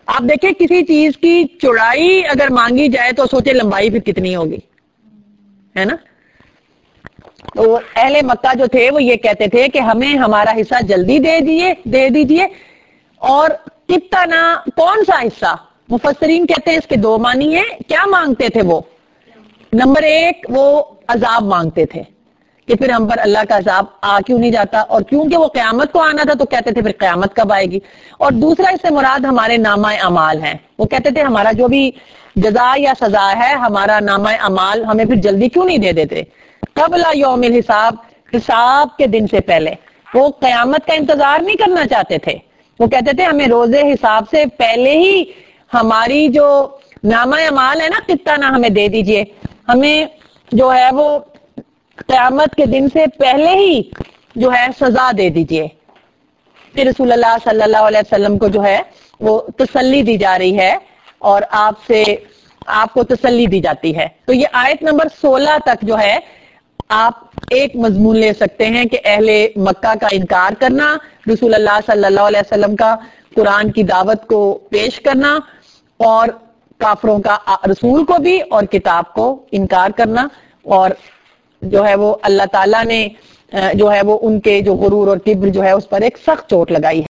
آپ دیکھیں کسی چیز کی چوڑائی اگر مانگی جائے تو سوچے لمبائی پھر کتنی ہوگی، ہے نا؟ تو اہل مکہ جو تھے وہ یہ کہتے تھے کہ ہمیں ہمارا حصہ جلدی دے دیجیے دے دیجیے اور کتنا کون سا حصہ؟ مفسرین کہتے ہیں اس کے دو معنی ہیں. کیا مانگتے تھے وہ؟ نمبر ایک، وہ عذاب مانگتے تھے کہ پھر ہم پر اللہ کا عذاب آ کیوں نہیں جاتا، اور کیونکہ وہ قیامت کو آنا تھا تو کہتے تھے پھر قیامت کب آئے گی. اور دوسرا اس سے مراد ہمارے نامہ اعمال ہیں. وہ کہتے تھے ہمارا جو بھی جزا یا سزا ہے، ہمارا نامہ اعمال ہمیں پھر جلدی کیوں نہیں دے دیتے. قبل یوم الحساب، حساب کے دن سے پہلے. وہ قیامت کا انتظار نہیں کرنا چاہتے تھے. وہ کہتے تھے ہمیں روزے حساب سے پہلے ہی ہماری جو نامہ اعمال ہے نا کتنا ہمیں دے دیجئے، ہمیں جو ہے وہ قیامت کے دن سے پہلے ہی جو ہے سزا دے دیجئے. پھر رسول اللہ صلی اللہ علیہ وسلم کو جو ہے وہ تسلی دی جا رہی ہے اور آپ سے آپ کو تسلی دی جاتی ہے. تو یہ آیت نمبر سولہ تک جو ہے آپ ایک مضمون لے سکتے ہیں کہ اہل مکہ کا انکار کرنا، رسول اللہ صلی اللہ علیہ وسلم کا قرآن کی دعوت کو پیش کرنا، اور کافروں کا رسول کو بھی اور کتاب کو انکار کرنا، اور جو ہے وہ اللہ تعالیٰ نے جو ہے وہ ان کے جو غرور اور کبر جو ہے اس پر ایک سخت چوٹ لگائی ہے.